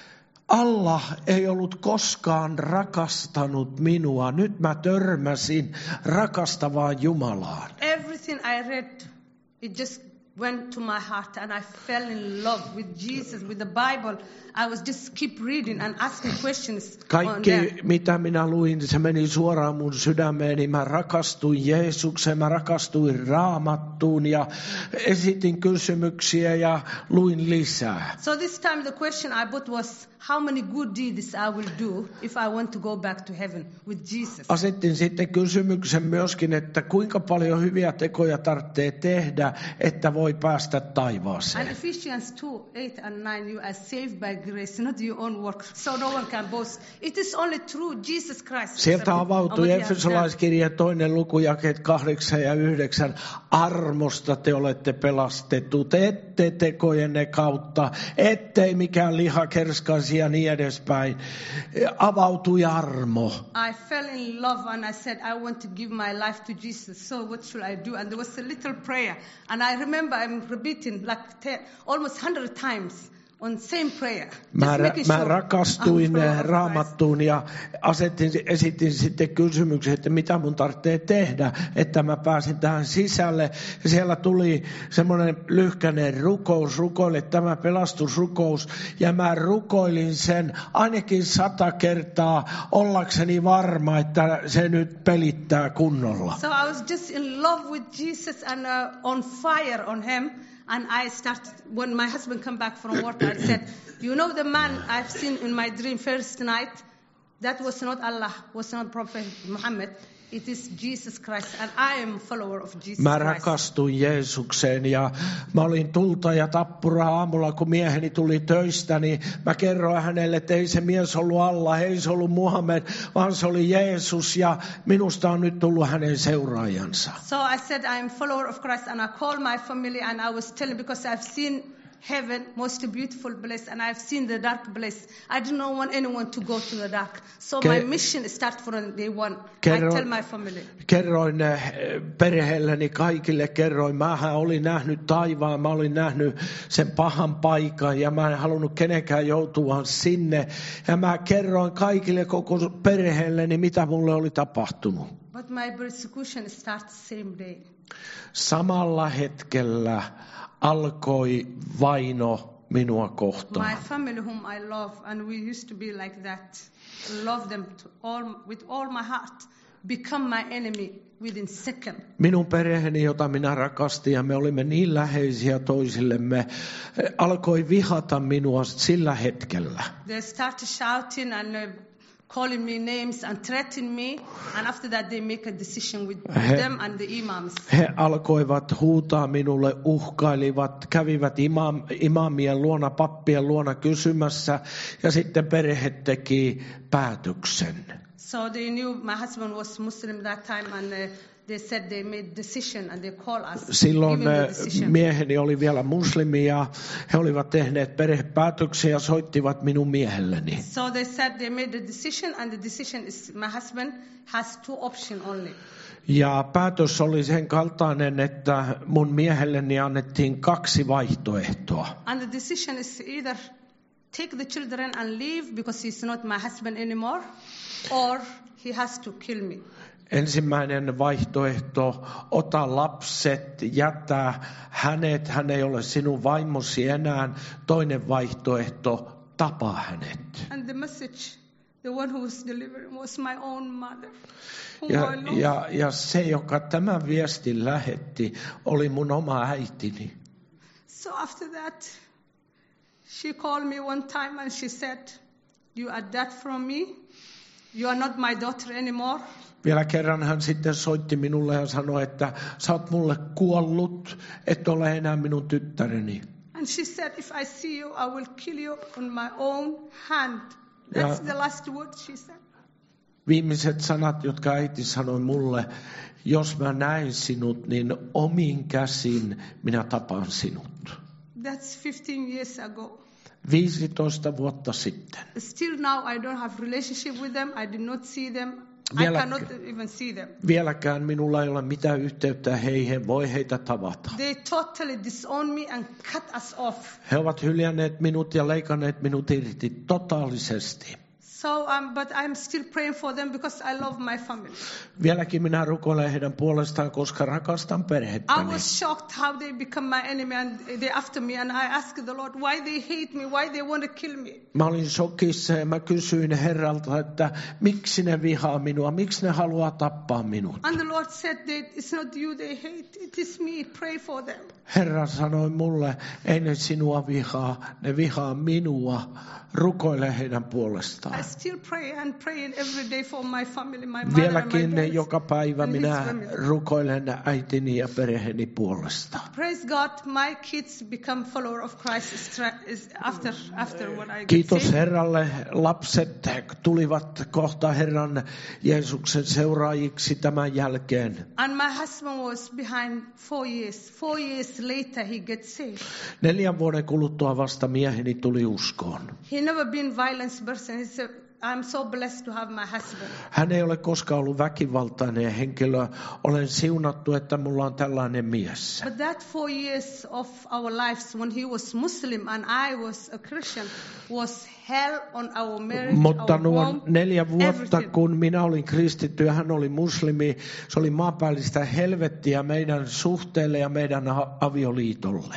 Allah ei ollut koskaan rakastanut minua. Nyt mä törmäsin rakastavaan Jumalaan. Everything I read, it just went to my heart, and I fell in love with Jesus, with the Bible. I was just keep reading and asking questions on Kaikki, there. mitä minä luin, se meni suoraan mun sydämeeni. Mä rakastuin Jeesukseen, mä rakastuin Raamattuun ja esitin kysymyksiä ja luin lisää. So this time the question I put was, how many good deeds I will do if I want to go back to heaven with Jesus? Asettin sitten kysymyksen myöskin, että kuinka paljon hyviä tekoja tarvitsee tehdä, että voi päästä And taivaaseen. Ephesians two, eight and nine, you are saved by grace, not your own work, so no one can boast. It is only through Jesus Christ. Sieltä on avautui what he has done. Efesolaiskirja toinen luku, jakeet kahdeksan ja yhdeksän. Armosta te olette pelastetut, ette tekojenne kautta, ettei mikään liha kerskaisi ja niin edespäin. Avautui armo. I fell in love and I said, I want to give my life to Jesus. So what should I do? And there was a little prayer. And I remember I'm repeating like ten, almost hundred times on same prayer. Mä, Just making mä sure rakastuin I'm full of Christ. Raamattuun ja asetin, esitin sitten kysymyksen, että mitä mun tarvitsee tehdä, että mä pääsin tähän sisälle. Ja siellä tuli semmoinen lyhkäinen rukous, rukoille tämä pelastusrukous. Ja mä rukoilin sen ainakin sata kertaa ollakseni varma, että se nyt pelittää kunnolla. So I was just in love with Jesus and uh, on fire on him. And I started, when my husband come back from work, I said, you know the man I've seen in my dream first night? That was not Allah, was not Prophet Muhammad. It is Jesus Christ, and I am a follower of Jesus Mä Christ. rakastuin Jeesukseen ja mä olin tulta ja tappura aamulla, kun mieheni tuli töistä, niin mä kerroin hänelle, että ei se mies ollut Allah, ei se ollut Muhammed, vaan se oli Jeesus ja minusta on nyt tullut hänen seuraajansa. So I said I am a follower of Christ, and I called my family, and I was telling, because I've seen heaven, most beautiful place, and I've seen the dark place. I do not want anyone to go to the dark. So Ke- my mission starts from day one. Kerro- I tell my family. Kerroin eh, perheelleni kaikille, kerroin, mähän olin nähnyt taivaan, mä olin nähnyt sen pahan paikan ja mä en halunnut kenenkään joutua sinne. Ja mä kerroin kaikille koko perheelleni, mitä mulle oli tapahtunut. But my persecution starts same day. Samalla hetkellä alkoi vaino minua kohtaan. My family, whom I love, and we used to be like that, love them to all, with all my heart, become my enemy within second. Minun perheeni, jota minä rakastin ja me olimme niin läheisiä toisillemme, alkoi vihata minua sillä hetkellä. They started shouting and uh, calling me names and threatening me, and after that they make a decision with He- them and the imams. He alkoivat huutaa minulle, uhkailivat, kävivät imam, imamien luona, pappien luona kysymässä ja sitten perhe teki päätöksen. So they knew my husband was Muslim that time, and uh, they said they made decision and they called us. Silloin giving the eh, decision. mieheni oli vielä muslimi ja he olivat tehneet perhepäätöksiä ja soittivat minun miehelleni. So they said they made the decision, and the decision is my husband has two options only. Ja päätös oli sen kaltainen, että mun miehelleni annettiin kaksi vaihtoehtoa. And the decision is either take the children and leave because he's not my husband anymore, or he has to kill me. Ensimmäinen vaihtoehto, ota lapset, jätä hänet, hän ei ole sinun vaimosi enää. Toinen vaihtoehto, tapa hänet. And the message, the one who was delivering was my own mother, whom Ja, I love. ja, ja se, joka tämän viestin lähetti, oli mun oma äitini. So after that, she called me one time and she said, you are dead from me. You are not my daughter anymore. Vielä kerran hän sitten soitti minulle ja sanoi, että sä oot mulle kuollut, et ole enää minun tyttäreni. And she said, if I see you, I will kill you on my own hand. That's Ja- the last word she said. Viimeiset sanat, jotka äiti sanoi mulle, jos mä näen sinut, niin omin käsin minä tapan sinut. That's fifteen years ago. viisitoista vuotta sitten. Still now, I don't have relationship with them. I did not see them. I Vielä- cannot even see them. Vieläkään minulla ei ole mitään yhteyttä heihin, voi heitä tavata. They totally disown me and cut us off. He ovat hyljänneet minut ja leikanneet minut irti totaalisesti. So, um, but I'm still praying for them because I love my family. Vieläkin minä rukoilen heidän puolestaan, koska rakastan I perhettäni. was shocked how they become my enemy and they after me, and I asked the Lord why they hate me, why they want to kill me. Mä olin shokissa ja mä kysyin Herralta, että miksi ne vihaa minua, miksi ne haluaa tappaa minut. And the Lord said that it's not you they hate, it is me, pray for them. Herra sanoi mulle, ei ne sinua vihaa, ne vihaa minua, rukoile heidän puolestaan. I still pray and pray every day for my family, my mother and my Vieläkin brothers. joka päivä and his minä family. rukoilen äitini ja perheeni puolesta. Praise God, my kids become follower of Christ stra- is after after what I get Kiitos saved. Herralle, lapset tulivat kohta Herran Jeesuksen seuraajiksi tämän jälkeen. And my husband was behind four years. Four years later, he gets saved. Neljän vuoden kuluttua vasta mieheni tuli uskoon. He never been violent person. He said, I'm so blessed to have my husband. Hän ei ole koskaan ollut väkivaltainen henkilö. Olen siunattu, että mulla on tällainen mies. But that four years of our lives when he was Muslim and I was a Christian was hell on our marriage, Mutta our nuo home, neljä vuotta, everything. kun minä olin kristitty ja hän oli muslimi, se oli maanpäällistä helvettiä meidän suhteelle ja meidän a- avioliitolle.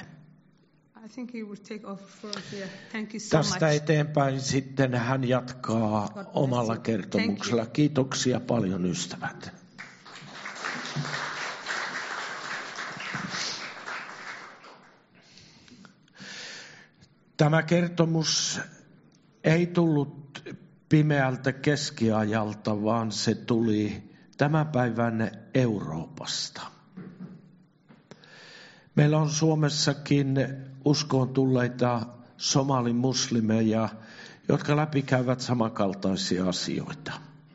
I think he will take off from here. Thank you so Tästä much. eteenpäin sitten hän jatkaa bless omalla you. kertomuksella. Kiitoksia paljon ystävät. Tämä kertomus ei tullut pimeältä keskiajalta, vaan se tuli tämän päivän Euroopasta. Meillä on Suomessakin uskoon tulleita somalimuslimeja, jotka läpikäyvät samankaltaisia asioita.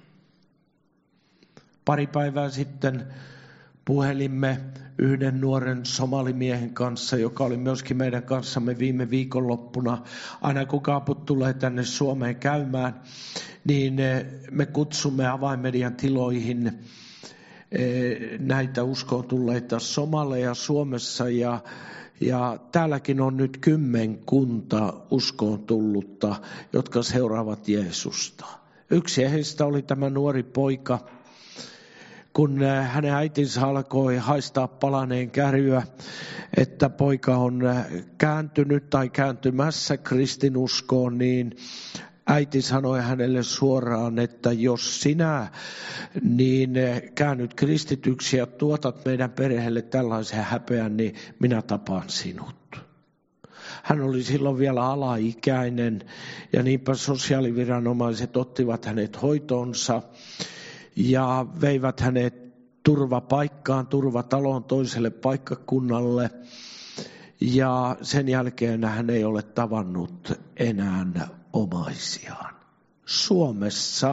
Pari päivää sitten puhelimme yhden nuoren somalimiehen kanssa, joka oli myöskin meidän kanssamme viime viikonloppuna. Aina kun kaaput tulee tänne Suomeen käymään, niin me kutsumme Avainmedian tiloihin näitä uskoon tulleita somaleja Suomessa. Ja, ja täälläkin on nyt kymmenkunta uskoon tullutta, jotka seuraavat Jeesusta. Yksi heistä oli tämä nuori poika. Kun hänen äitinsä alkoi haistaa palaneen käryä, että poika on kääntynyt tai kääntymässä kristinuskoon, niin äiti sanoi hänelle suoraan, että jos sinä niin käännyt kristityksi ja tuotat meidän perheelle tällaisen häpeän, niin minä tapaan sinut. Hän oli silloin vielä alaikäinen ja niinpä sosiaaliviranomaiset ottivat hänet hoitoonsa. Ja veivät hänet turvapaikkaan, turvataloon toiselle paikkakunnalle. Ja sen jälkeen hän ei ole tavannut enää omaisiaan. Suomessa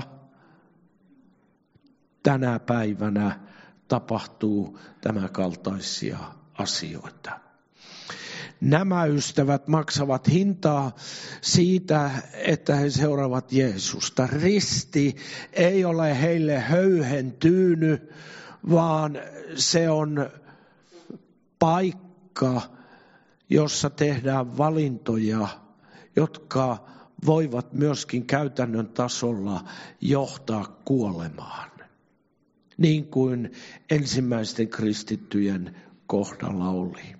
tänä päivänä tapahtuu tämän kaltaisia asioita. Nämä ystävät maksavat hintaa siitä, että he seuraavat Jeesusta. Risti ei ole heille höyhentyyny, vaan se on paikka, jossa tehdään valintoja, jotka voivat myöskin käytännön tasolla johtaa kuolemaan. Niin kuin ensimmäisten kristittyjen kohdalla oli.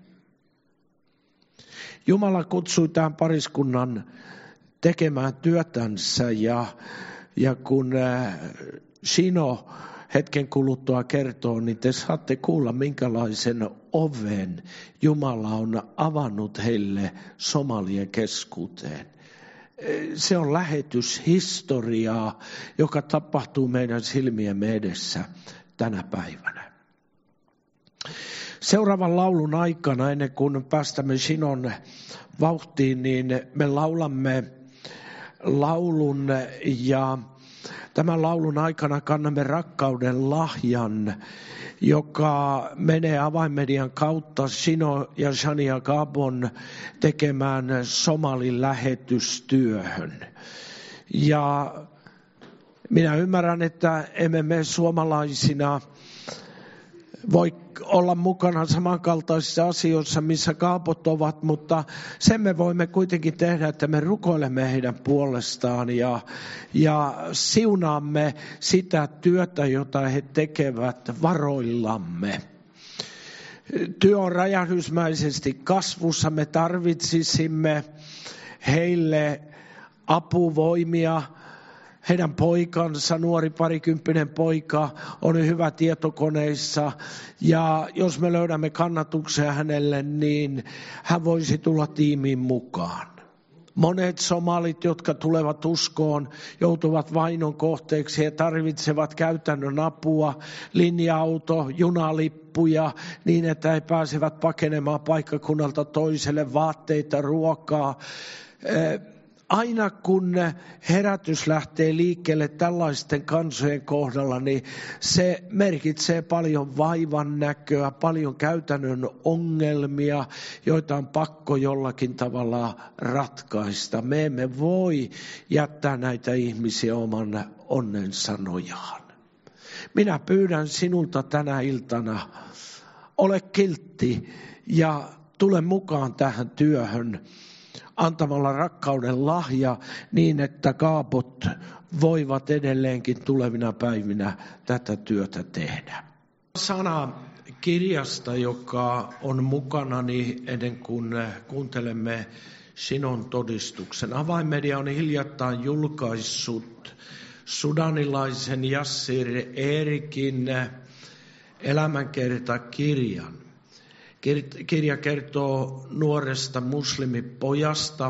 Jumala kutsui tämän pariskunnan tekemään työtänsä ja, ja kun Shino hetken kuluttua kertoo, niin te saatte kuulla, minkälaisen oven Jumala on avannut heille somalien keskuuteen. Se on lähetyshistoriaa, joka tapahtuu meidän silmiemme edessä tänä päivänä. Seuraavan laulun aikana, ennen kuin päästämme Shinon vauhtiin, niin me laulamme laulun ja tämän laulun aikana kannamme rakkauden lahjan, joka menee Avainmedian kautta Shino ja Shania Gabon tekemään Somalin lähetystyöhön. Ja minä ymmärrän, että emme me suomalaisina voi olla mukana samankaltaisissa asioissa, missä kaapot ovat, mutta sen me voimme kuitenkin tehdä, että me rukoilemme heidän puolestaan ja, ja siunaamme sitä työtä, jota he tekevät varoillamme. Työ on räjähdysmäisesti kasvussa, me tarvitsisimme heille apuvoimia. Heidän poikansa, nuori parikymppinen poika, on hyvä tietokoneissa ja jos me löydämme kannatuksen hänelle, niin hän voisi tulla tiimiin mukaan. Monet somalit, jotka tulevat uskoon, joutuvat vainon kohteeksi ja tarvitsevat käytännön apua, linja-auto, junalippuja, niin että he pääsevät pakenemaan paikkakunnalta toiselle, vaatteita, ruokaa. Aina kun herätys lähtee liikkeelle tällaisten kansojen kohdalla, niin se merkitsee paljon vaivan näköä, paljon käytännön ongelmia, joita on pakko jollakin tavalla ratkaista. Me emme voi jättää näitä ihmisiä oman onnensa nojaan. Minä pyydän sinulta tänä iltana, ole kiltti ja tule mukaan tähän työhön. Antamalla rakkauden lahja niin, että kaapot voivat edelleenkin tulevina päivinä tätä työtä tehdä. Sana kirjasta, joka on mukanani ennen kuin kuuntelemme Shinon todistuksen. Avainmedia on hiljattain julkaissut sudanilaisen Yassir Erikin elämänkertakirjan. Kirja kertoo nuoresta muslimipojasta,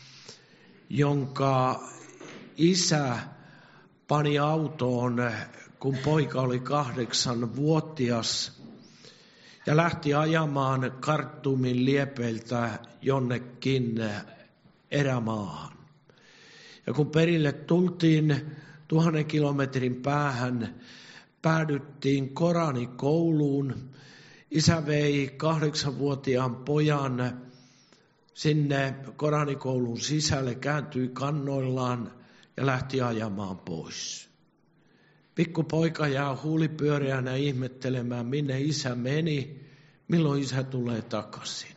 jonka isä pani autoon kun poika oli kahdeksanvuotias ja lähti ajamaan Khartoumin liepeiltä jonnekin erämaahan. Ja kun perille tultiin tuhannen kilometrin päähän, päädyttiin Koranikouluun. Isä vei kahdeksanvuotiaan pojan sinne Koranikoulun sisälle, kääntyi kannoillaan ja lähti ajamaan pois. Pikkupoika jää huulipyöreänä ihmettelemään, minne isä meni, milloin isä tulee takaisin.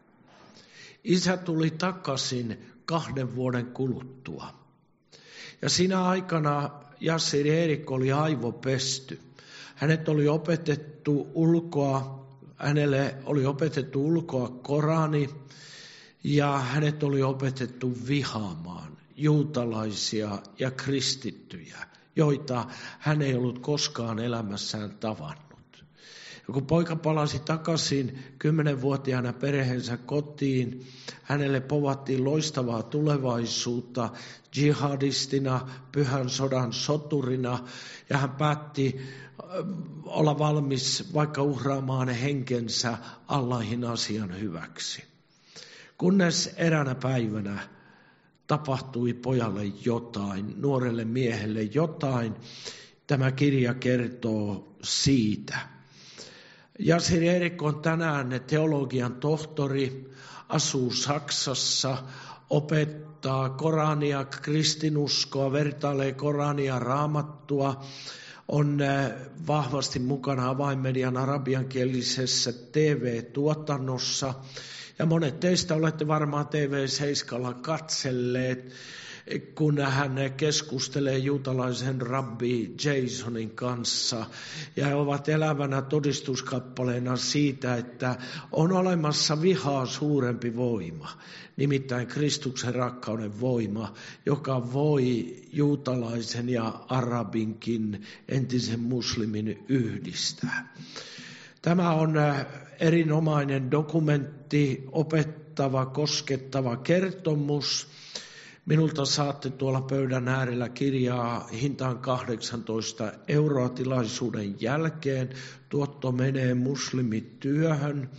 Isä tuli takaisin kahden vuoden kuluttua. Ja siinä aikana Yassir Erik oli aivopesty. Hänet oli opetettu ulkoa, hänelle oli opetettu ulkoa Korani ja hänet oli opetettu vihaamaan juutalaisia ja kristittyjä, joita hän ei ollut koskaan elämässään tavannut. Ja kun poika palasi takaisin kymmenvuotiaana perheensä kotiin, hänelle povattiin loistavaa tulevaisuutta jihadistina, pyhän sodan soturina, ja hän päätti olla valmis vaikka uhraamaan henkensä Allahin asian hyväksi. Kunnes eräänä päivänä tapahtui pojalle jotain, nuorelle miehelle jotain. Tämä kirja kertoo siitä. Yassir Erik on tänään teologian tohtori, asuu Saksassa, opettaa Korania, kristinuskoa, vertailee Korania, Raamattua, on vahvasti mukana avainmedian arabiankielisessä T V-tuotannossa. Ja monet teistä olette varmaan T V seitsemällä katselleet, kun hän keskustelee juutalaisen rabbi Jasonin kanssa. Ja he ovat elävänä todistuskappaleena siitä, että on olemassa vihaa suurempi voima. Nimittäin Kristuksen rakkauden voima, joka voi juutalaisen ja arabinkin entisen muslimin yhdistää. Tämä on erinomainen dokumentti, opettava, koskettava kertomus. Minulta saatte tuolla pöydän äärellä kirjaa hintaan kahdeksantoista euroa tilaisuuden jälkeen. Tuotto menee muslimityöhön.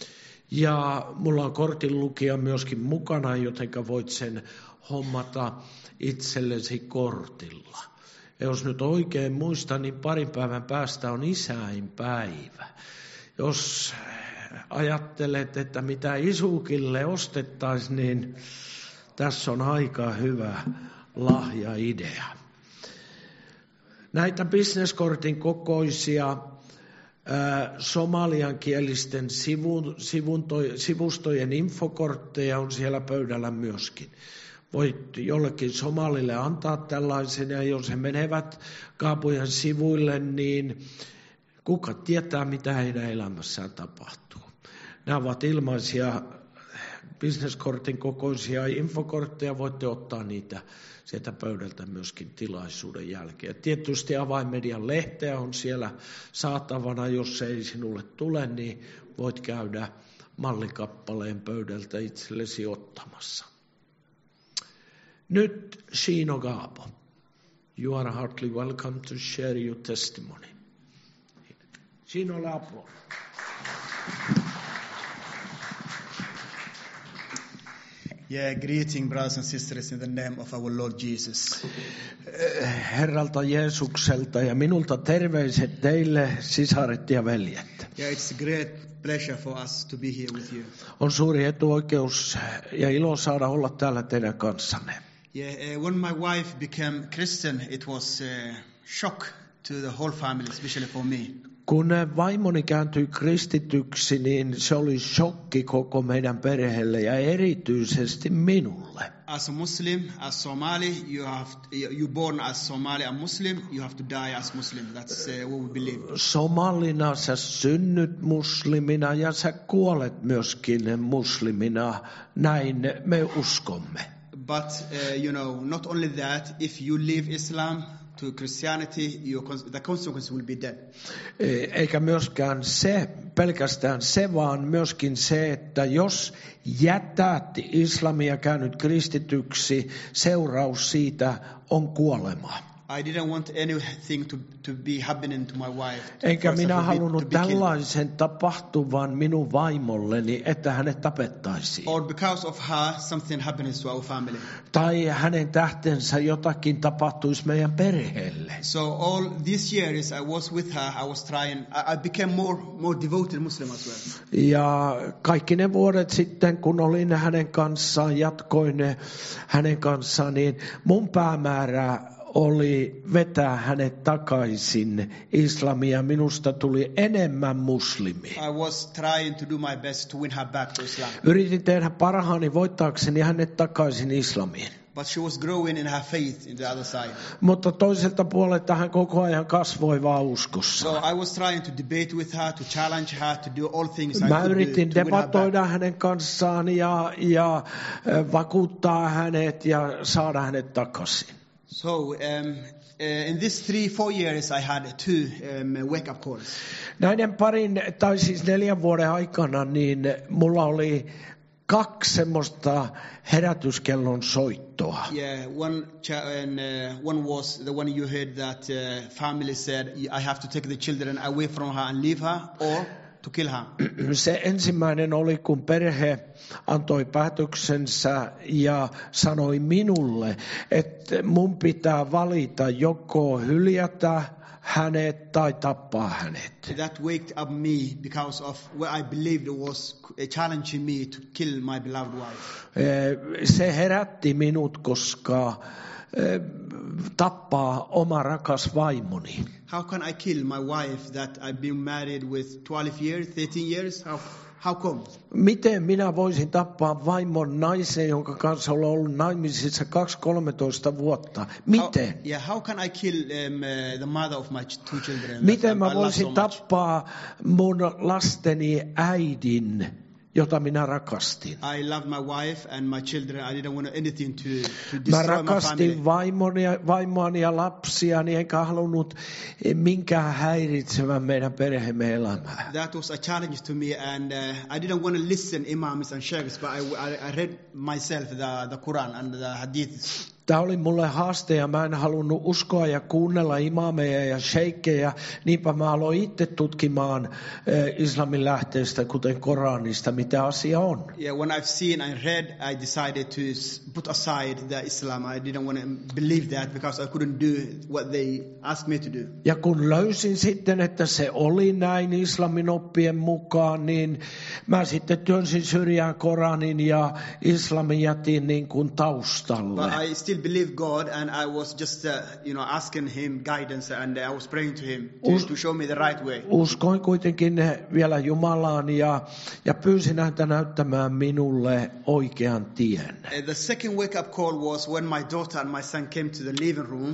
Ja mulla on kortinlukija myöskin mukana, joten voit sen hommata itsellesi kortilla. Ja jos nyt oikein muistan, niin parin päivän päästä on isänpäivä. Jos ajattelet, että mitä isukille ostettaisiin, niin tässä on aika hyvä lahjaidea. Näitä businesskortin kokoisia ää, somaliankielisten sivu, sivunto, sivustojen infokortteja on siellä pöydällä myöskin. Voit jollekin somalille antaa tällaisen, ja jos he menevät Kaapujen sivuille, niin kuka tietää, mitä heidän elämässään tapahtuu. Nämä ovat ilmaisia businesskortin kokoisia infokortteja, voitte ottaa niitä sieltä pöydältä myöskin tilaisuuden jälkeen. Tietysti avainmedian lehteä on siellä saatavana, jos se ei sinulle tule, niin voit käydä mallikappaleen pöydältä itsellesi ottamassa. Nyt Shino Gaabo, you are heartily welcome to share your testimony. Shino Gaabo. Yeah, greeting brothers and sisters in the name of our Lord Jesus. Herralta Jeesukselta ja minulta terveiset teille, sisaret ja veljet. Yeah, it's a great pleasure for us to be here with you. On suuri etuoikeus ja ilo saada olla täällä teidän kanssanne. Yeah, uh, when my wife became Christian, it was a shock to the whole family, especially for me. Kun vaimoni kääntyi kristityksi, niin se oli shokki koko meidän perheelle ja erityisesti minulle. As a Muslim, as Somali, you have you born as Somali and Muslim, you have to die as Muslim. That's uh, what we believe. Somalina sä synnyt muslimina ja sä kuolet myöskin muslimina. Näin me uskomme. But uh, you know, not only that, if you leave Islam to Christianity, your, the consequence will be death. Eikä myöskään se, pelkästään se, vaan myöskin se, että jos jätät islamia käännyt kristityksi, seuraus siitä on kuolema. I didn't want anything to, to be happening to my wife. Enkä For minä her to be- halunnut to be killed. tällaisen tapahtuvan minun vaimolleni, että hänet tapettaisiin. Or because of her, something happens to our family. Tai hänen tähtensä jotakin tapahtuisi meidän perheelle. So all these years I was with her, I was trying, I, I became more, more devoted Muslim as well. Ja kaikki ne vuodet sitten, kun olin hänen kanssaan, jatkoin ne hänen kanssaan, niin mun päämäärä oli vetää hänet takaisin islamia. Minusta tuli enemmän muslimi. I was trying to do my best to win her back to Islam. Yritin tehdä parhaani voittaakseni hänet takaisin islamiin. But she was growing in her faith in the other side. Mutta toiselta puolelta hän koko ajan kasvoi vaan uskossa. So I was trying to debate with her, to challenge her, to do all things I Mä could do yritin to win her back. debatoida hänen kanssaan ja, ja äh, vakuuttaa hänet ja saada hänet takaisin. So um, uh, in these three, four years I had two um, wake-up calls. Näiden parin, tai siis neljän vuoden aikana, niin mulla oli kaksi semmoista herätyskellon soittoa. Yeah, one cha- and uh, one was the one you heard that uh, family said, I have to take the children away from her and leave her, or to kill her. Se ensimmäinen oli, kun perhe antoi päätöksensä ja sanoi minulle, että mun pitää valita joko hyljätä hänet tai tappaa hänet. That waked up me because of what I believed was challenging me to kill my beloved wife. Se herätti minut, koska tappaa oma rakas vaimoni. How can I kill my wife that I've been married with twelve years, thirteen years? How, how come? Miten minä voisin tappaa vaimon naisen, jonka kanssa olen ollut naimisissa kaksi kolmetoista vuotta? Miten? How, yeah, how can I kill um, uh, the mother of my ch- two children? Miten I- mä I love voisin so much? tappaa mun lasteni äidin, jota minä rakastin? I loved my wife and my children. I didn't want anything to, to Mä destroy my family. rakastin vaimoni, vaimoani ja lapsiani, enkä halunnut minkään häiritsevän meidän perheemme elämää. That was a challenge to me, and uh, I didn't want to listen imams and sheikhs, but I, I, I read myself the, the Quran and the hadiths. Tämä oli mulle haaste ja mä en halunnut uskoa ja kuunnella imameja ja sheikkejä. Niinpä mä aloin itse tutkimaan eh, islamin lähteestä, kuten Koranista, mitä asia on. Yeah, when I've seen and read, I decided to s- put aside the Islam. I didn't want to believe that because I couldn't do what they asked me to do. Ja kun löysin sitten, että se oli näin islamin oppien mukaan, niin mä sitten työnsin syrjään Koranin ja islamin jätin niin kuin taustalle. But I still believe God, and I was just, uh, you know, asking Him guidance, and I was praying to Him to, Us- to show me the right way. Uskoin kuitenkin vielä Jumalaan ja, ja pyysin häntä näyttämään minulle oikean tien. Uh, the second wake-up call was when my daughter and my son came to the living room.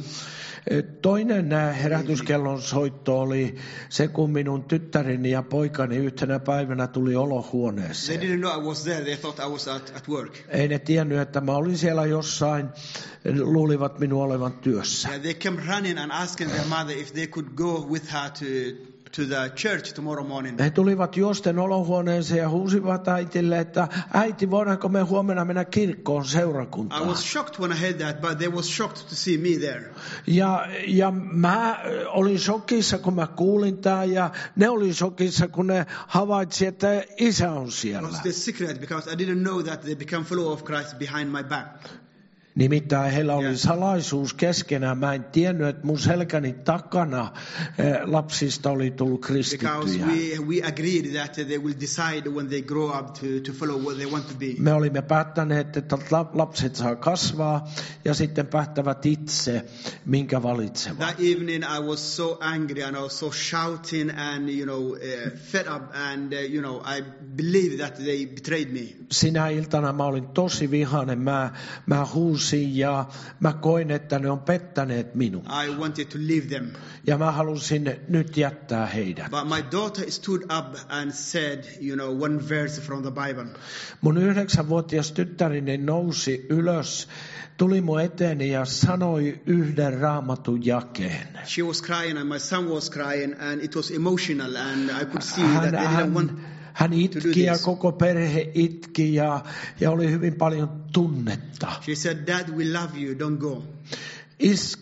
Toinen herätyskellon soitto oli se, kun minun tyttäreni ja poikani yhtenä päivänä tuli They olohuoneeseen. didn't know I was there. They thought I was at, at work. Ei ne tiennyt, että mä olin siellä jossain, luulivat minun olevan työssä. Yeah, they came running and asking their mother if they could go with her to, to the church tomorrow morning. He tulivat juosten olohuoneeseen ja huusivat äitille, että äiti, voidaanko me huomenna mennä kirkkoon I seurakuntaan? was shocked when I heard that, but they was shocked to see me there. Ja, ja mä olin shokissa, kun mä kuulin tämän, ja ne oli shokissa, kun ne havaitsi, että isä on It siellä. was the secret because I didn't know that they become follower of Christ behind my back. Nimittäin heillä oli Yeah. salaisuus keskenään. Mä en tiennyt, että mun selkäni takana eh, lapsista oli tullut Because kristittyjä. we, we agreed that they will decide when they grow up to, to follow what they want to be. Me olimme päättäneet, että la- lapset saa kasvaa ja sitten päättävät itse, minkä valitsevat. That evening I was so angry and I was so shouting and, you know, uh, fed up and, uh, you know, I believe that they betrayed me. Sinä iltana mä olin tosi vihainen. Mä, mä huusin ja mä koin, että ne on pettäneet minut. I wanted to leave them. Ja mä halusin nyt jättää heidät. But my daughter stood up and said, you know, one verse from the Bible. Mun yhdeksänvuotias tyttäreni nousi ylös, tuli mun eteeni ja sanoi yhden raamatun jakeen. She was crying and my son was crying and it was emotional and I could see Hän, that they didn't want... hän, hän itki ja koko perhe itki ja, ja oli hyvin paljon tunnetta. She said, Dad, we love you, don't go. Iskä,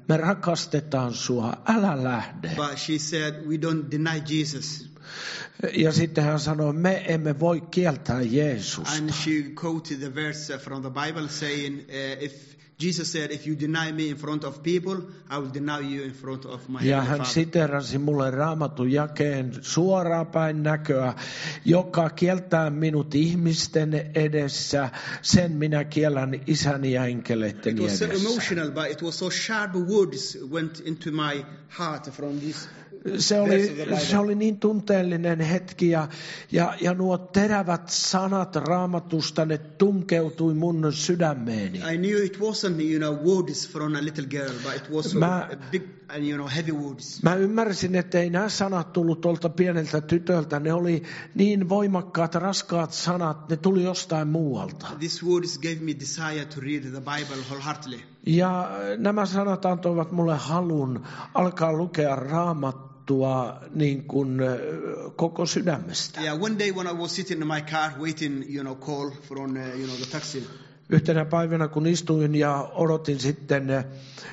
me rakastetaan sua, älä lähde. But she said, we don't deny Jesus. Ja sitten hän sanoi, me emme voi kieltää Jeesusta. And she quoted the verse from the Bible saying, uh, if Jesus said, if you deny me in front of people, I will deny you in front of my Ja heavenly hän Father. siterasi mulle Raamatun jakeen suoraan päin näköä, joka kieltää minut ihmisten edessä, sen minä kiellän isäni ja enkeleiden It was so edessä. emotional, but it was so sharp words went into my heart from this. Se oli, se oli niin tunteellinen hetki ja, ja, ja nuo terävät sanat Raamatusta, ne tunkeutui mun sydämeeni. I knew it wasn't, you know, words from a little girl, but it was so Mä- big and, you know, heavy words. Mä ymmärsin, että ei nämä sanat tullut tuolta pieneltä tytöltä. Ne oli niin voimakkaat, raskaat sanat, ne tuli jostain muualta. These words gave me desire to read the Bible wholeheartedly. Ja nämä sanat antoivat mulle halun alkaa lukea Raamattua niin kuin ö, koko sydämestä. Yeah, one day when I was sitting in my car waiting, you know, call from, uh, you know, the taxi. Yhtenä päivänä, kun istuin ja odotin sitten ö,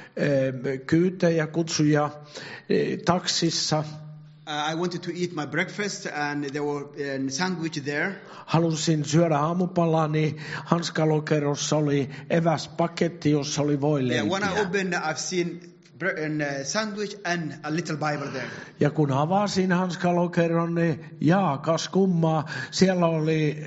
kyytejä, kutsuja ö, taksissa, Uh, I wanted to eat my breakfast and there were a sandwich there. halusin syödä aamupalaa, niin hanskalokerossa oli eväspaketti, jossa oli Yeah, when I voileipiä. opened, I've seen bre- and, uh, sandwich and a little Bible there. Ja kun avasin hanskalokeron, niin jaakas kummaa, siellä oli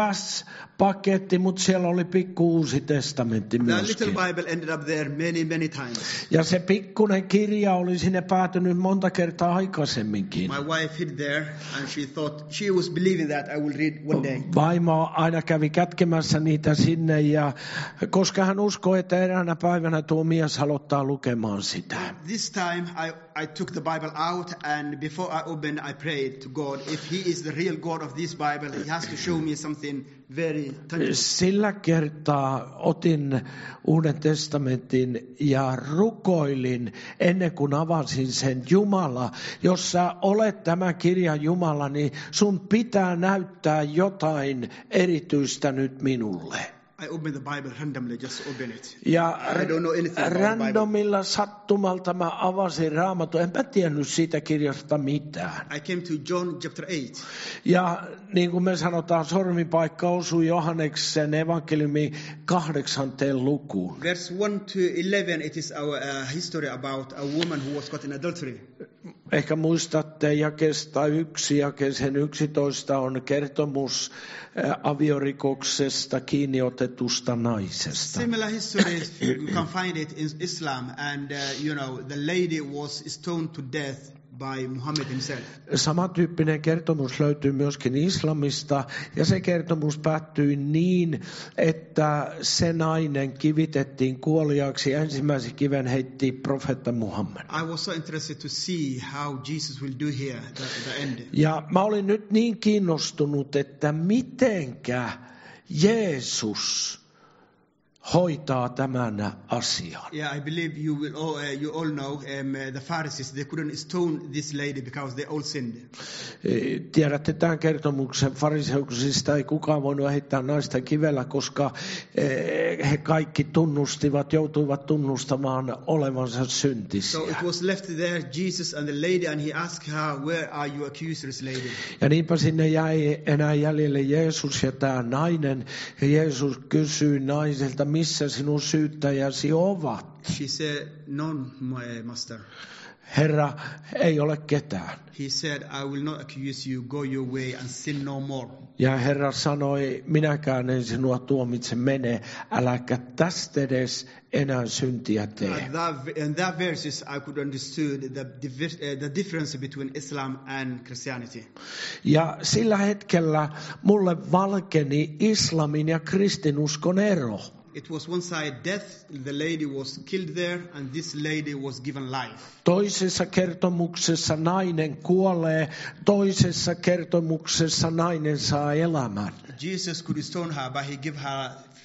eväspaketti, mutta siellä oli pikku uusi testamentti The little myöskin. Bible ended up there many, many times. Ja se pikkunen kirja oli sinne päätynyt monta kertaa aikaisemminkin. My wife hid there and she thought, she was believing that I will read one day. Vaimo aina kävi kätkemässä niitä sinne, ja koska hän uskoi, että eräänä päivänä tuo mies aloittaa lukemaan sitä. This time I, I took the Bible out and before I opened I prayed to God. If he is the real God of this Bible, he has to show me something very tangible. Sillä kertaa otin Uuden testamentin ja rukoilin ennen kuin avasin sen, Jumala, jos sä olet tämä kirja Jumala, niin sun pitää näyttää jotain erityistä nyt minulle. I opened the Bible randomly, just open it. Ja I don't know anything about the Bible. randomilla sattumalta mä avasin Raamatun, enpä tiennyt siitä kirjasta mitään. I came to John chapter eight. Ja niin kuin me sanotaan, sormipaikka osui Johanneksen evankeliumin kahdeksanteen lukuun. Verse one to eleven, it is our uh, history about a woman who was caught in adultery. Ehkä muistatte jakeesta yksi, jakeeseen yksitoista on kertomus ä, aviorikoksesta kiinni otetusta naisesta. Similar histories, you can find it in Islam, and uh, you know, the lady was stoned to death by Muhammad himself. Samantyyppinen kertomus löytyy myöskin islamista, ja se kertomus päättyi niin, että se nainen kivitettiin kuoliaaksi. Ensimmäisen kiven heitti profeetta Muhammad. I was so interested to see how Jesus will do here at the, the end. Ja mä olin nyt niin kiinnostunut, että mitenkä Jeesus hoitaa tämän asian. Yeah, I believe you will all, uh, you all know um, uh, the Pharisees, they couldn't stone this lady because they all sinned. Eh, Tiedätte tämän kertomuksen, fariseuksista ei kukaan voinut heittää naista kivellä, koska eh, he kaikki tunnustivat, joutuivat tunnustamaan olevansa syntisiä. So it was left there, Jesus and the lady, and he asked her, where are your accusers, lady? Ja niinpä sinne jäi enää jäljelle Jeesus ja tämä nainen. Ja Jeesus kysyi naiselta, missä sinun syyttäjäsi ovat? She said, none, my master. Herra, ei ole ketään. He said, I will not accuse you, go your way and sin no more. Ja Herra sanoi, minäkään en sinua tuomitse, mene, äläkä tästä edes enää syntiä tee. At that, in that verses, I could understood the, diver- uh, the difference between Islam and Christianity. Ja sillä hetkellä mulle valkeni islamin ja kristinuskon ero. It was one side death, the lady was killed there, and this lady was given life. Toisessa kertomuksessa nainen kuolee, toisessa kertomuksessa nainen saa elämän. Jesus could stone her, but he gave her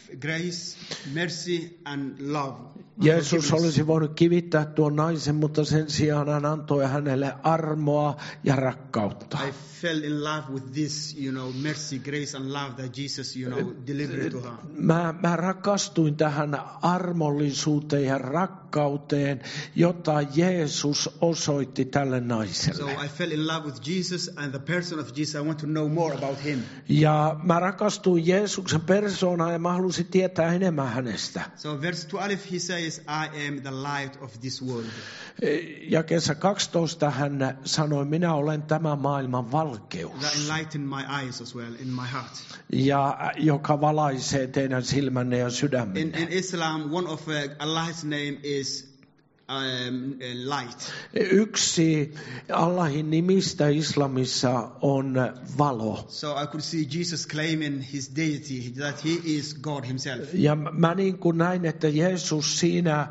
grace, mercy and love. Jeesus olisi voinut kivittää tuon naisen, mutta sen sijaan hän antoi hänelle armoa ja rakkautta. I fell in love with this, you know, mercy, grace and love that Jesus, you know, delivered to her. Mä, mä rakastuin tähän armollisuuteen ja rakkauteen, jota Jeesus osoitti tälle naiselle. So I fell in love with Jesus and the person of Jesus. I want to know more about him. Ja mä rakastuin Jeesuksen persoonaan ja mä halusin tietää enemmän hänestä. So verse twelve he says, I am the light of this world. Jakeessa kaksitoista hän sanoi, minä olen tämän maailman valkeus. That enlightened my eyes as well, in my heart. Ja joka valaisee teidän silmänne ja sydämenne. In, in Islam, one of uh, Allah's name is um, light. Yksi Allahin nimistä islamissa on valo. So I could see Jesus claiming his deity, that he is God himself. Ja mä niin kuin näin, että Jeesus siinä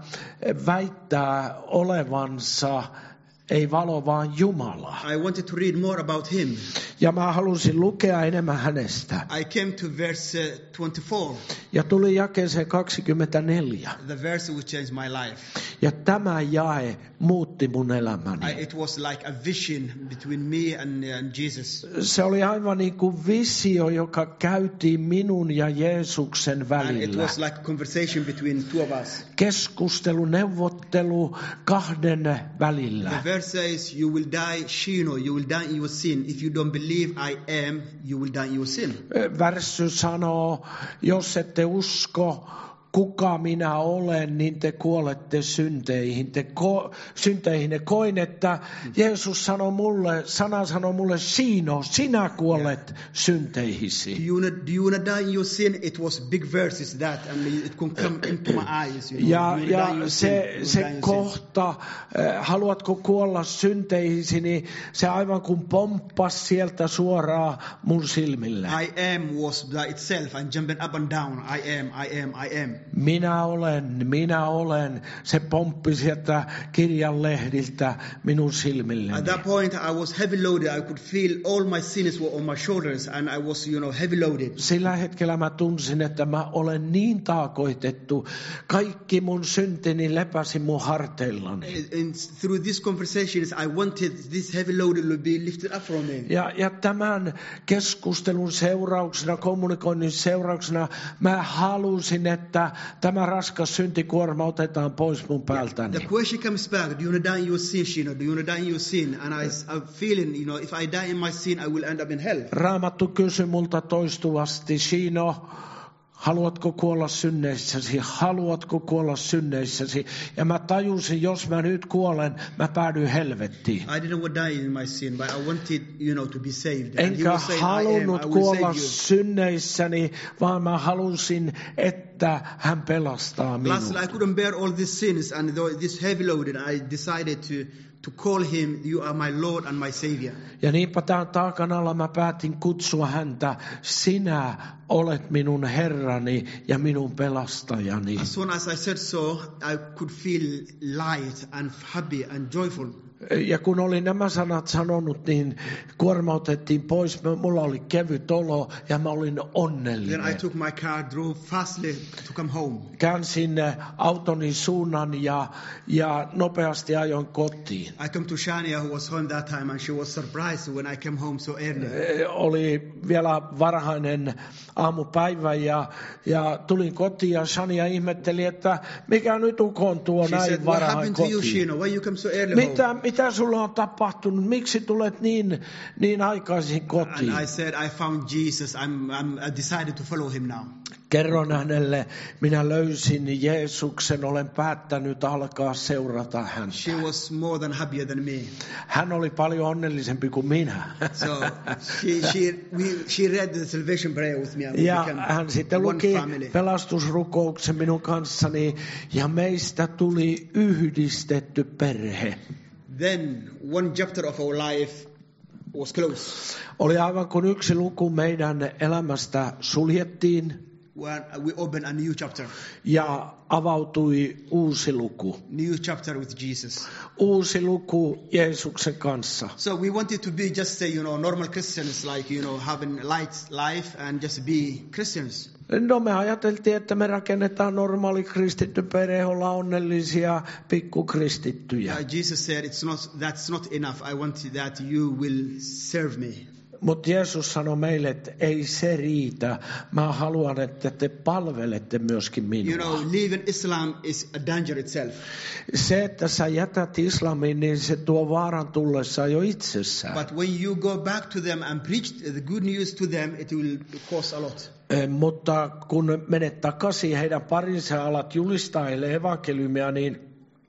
väittää olevansa ei valo, vaan Jumala. I wanted to read more about him. Ja mä halusin lukea enemmän hänestä. I came to verse uh, twenty-four. Ja tuli jakeeseen kaksikymmentäneljä. The verse which changed my life. Ja tämä jae muutti mun elämäni. I, it was like a vision between me and, uh, and Jesus. Se oli aivan niin kuin visio, joka käytiin minun ja Jeesuksen välillä. And it was like a conversation between two of us. Keskustelu, neuvottelu kahden välillä. The verse says, you will die shino, you will die in your sin. If you don't believe I am, you will die in your sin. Värssy sanoo, jos ette usko, kuka minä olen, niin te kuolette synteihin. Te ko- synteihin. Ja koin, että Jeesus sanoi mulle, sana sanoi mulle, Siino, sinä kuolet synteihisi. Do you, not, do you not die in your sin? It was big verses that, and it could come into my eyes. You know? Ja, ja se, se kohta, äh, haluatko kuolla synteihisi, niin se aivan kuin pomppasi sieltä suoraan mun silmille. I am was that itself, and jumping up and down. I am, I am, I am. Minä olen, minä olen. Se pomppi sieltä kirjan lehdiltä minun silmilleni. At that point I was heavy loaded. I could feel all my sins were on my shoulders and I was, you know, heavy loaded. Sillä hetkellä mä tunsin, että mä olen niin taakoitettu. Kaikki mun syntini lepäsi mun harteillani. And through these conversations I wanted this heavy load to be lifted up from me. Ja, ja tämän keskustelun seurauksena, kommunikoinnin seurauksena mä halusin, että tämä raskas syntikuorma otetaan pois mun päältäni. The question comes back, do you want to die in your sin, Shino? Do you want to die in your sin? And I, I'm feeling, you know, if I die in my sin, I will end up in hell. Raamattu kysyi multa toistuvasti, Shino, haluatko kuolla synneissäsi? Haluatko kuolla synneissäsi? Ja mä tajusin, jos mä nyt kuolen, mä päädyin helvettiin. I didn't want to die in my sin, but I wanted, you know, to be saved. And Enkä he was saying, halunnut I am, I will kuolla save you. synneissäni, vaan mä halusin, että hän pelastaa minut. Lastly, I couldn't bear all these sins and though this heavy loaded, I decided to to call him, you are my Lord and my Savior. Ja niinpä tämän taakan alla mä päätin kutsua häntä, sinä olet minun Herrani ja minun pelastajani. As soon as I said so, I could feel light and happy and joyful. Ja kun olin nämä sanat sanonut, niin kuorma otettiin pois. Mulla oli kevyt olo ja mä olin onnellinen. Then I took my car, drove fastly to come home. Käänsin autoni suunnan ja, ja nopeasti ajoin kotiin. I come to Shania, who was home that time, and she was surprised when I came home so early. Oli vielä varhainen aamupäivä ja, ja tulin kotiin ja Shania ihmetteli, että mikä nyt ukon tuo She näin said, what varhain happened to you, kotiin. Shino? Why you come so early Mitä, home? mitä sulla on tapahtunut? Miksi tulet niin, niin aikaisin kotiin? And I said, I found Jesus. I'm, I'm, I decided to follow him now. Kerron hänelle, minä löysin Jeesuksen, olen päättänyt alkaa seurata häntä. She was more than happier than me. Hän oli paljon onnellisempi kuin minä. So she, she, we, she read the salvation prayer with me. And we Ja became hän sitten one luki family. pelastusrukouksen minun kanssani ja meistä tuli yhdistetty perhe. Then one chapter of our life was closed. Oli aivan kuin yksi luku meidän elämästä suljettiin. when we open a new chapter. Ja avautui uusi luku. New chapter with Jesus. Uusi luku Jeesuksen kanssa. So we wanted to be just, uh, you know, normal Christians, like, you know, having light life and just be Christians. No me ajateltiin, että me rakennetaan normaali kristitty perhe, olla onnellisia pikkukristittyjä. Yeah, Jesus said, "It's not. That's not enough. I want that you will serve me." Mutta Jeesus sanoi meille, että ei se riitä. Mä haluan, että te palvelette myöskin minua. You know, leaving Islam is a danger itself. Se, että sä jätät islamin, niin se tuo vaaran tullessaan jo itsessään. But when you go back to them and preach the good news to them, it will cost a lot. Eh, mutta kun menet takaisin heidän parinsa alat julistaa heille evankeliumia, niin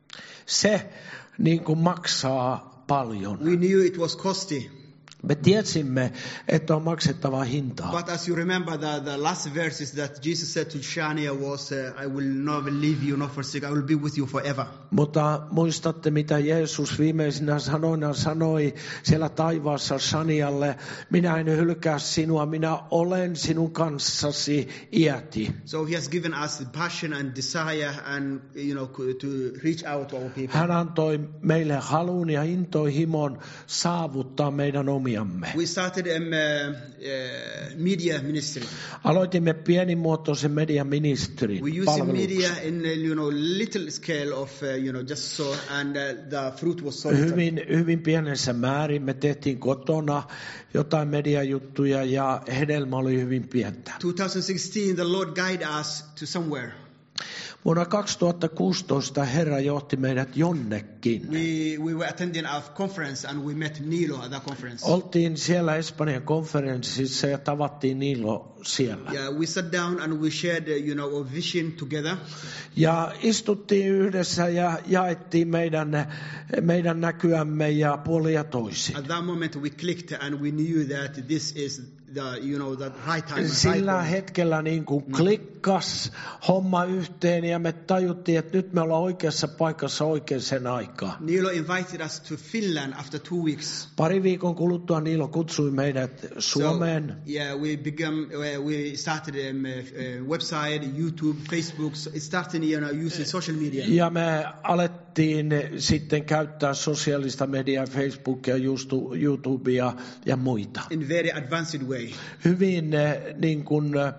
se niin kuin maksaa paljon. We knew it was costly. Me tiesimme, että on maksettava hintaa. But as you remember, the, the last verses that Jesus said to Shania was, uh, I will never leave you, nor forsake, I will be with you forever. Mutta muistatte, mitä Jeesus viimeisinä sanoina sanoi siellä taivaassa Shanialle, minä en hylkää sinua, minä olen sinun kanssasi iäti. So he has given us the passion and desire and, you know, to reach out to our people. Hän antoi meille halun ja intohimon saavuttaa meidän omiamme. We started a uh, uh, media ministry. Aloitimme pienimuotoisen mediaministerin We use palveluksen. media in a, you know, little scale of, uh, you know, just so, and uh, the fruit was so little. Hyvin, hyvin pienessä määrin me tehtiin kotona jotain mediajuttuja ja hedelmä oli hyvin pientä. twenty sixteen, the Lord guided us to somewhere. Vuonna kaksituhattakuusitoista Herra johti meidät jonnekin. We, we were attending a conference and we met Nilo at that conference. Oltiin siellä Espanjan konferenssissa ja tavattiin Nilo siellä. Yeah, we sat down and we shared, uh, you know, a vision together. Ja istuttiin yhdessä ja jaettiin meidän, meidän näkyämme ja puolia toisin. At that moment we clicked and we knew that this is the, you know, the right time. Sillä right hetkellä niin kuin klikkas homma yhteen ja me tajuttiin, että nyt me ollaan oikeassa paikassa oikeaan aikaan. Nilo invited us to Finland after two weeks. Pari viikon kuluttua Nilo kutsui meidät Suomeen. So, yeah, we began, uh, we started a um, uh, website, YouTube, Facebook. So it started, you know, using social media. Ja me alettiin sitten käyttää sosiaalista mediaa, Facebookia, YouTubea ja muita. In very advanced way. Hyvin niin kuin, äh,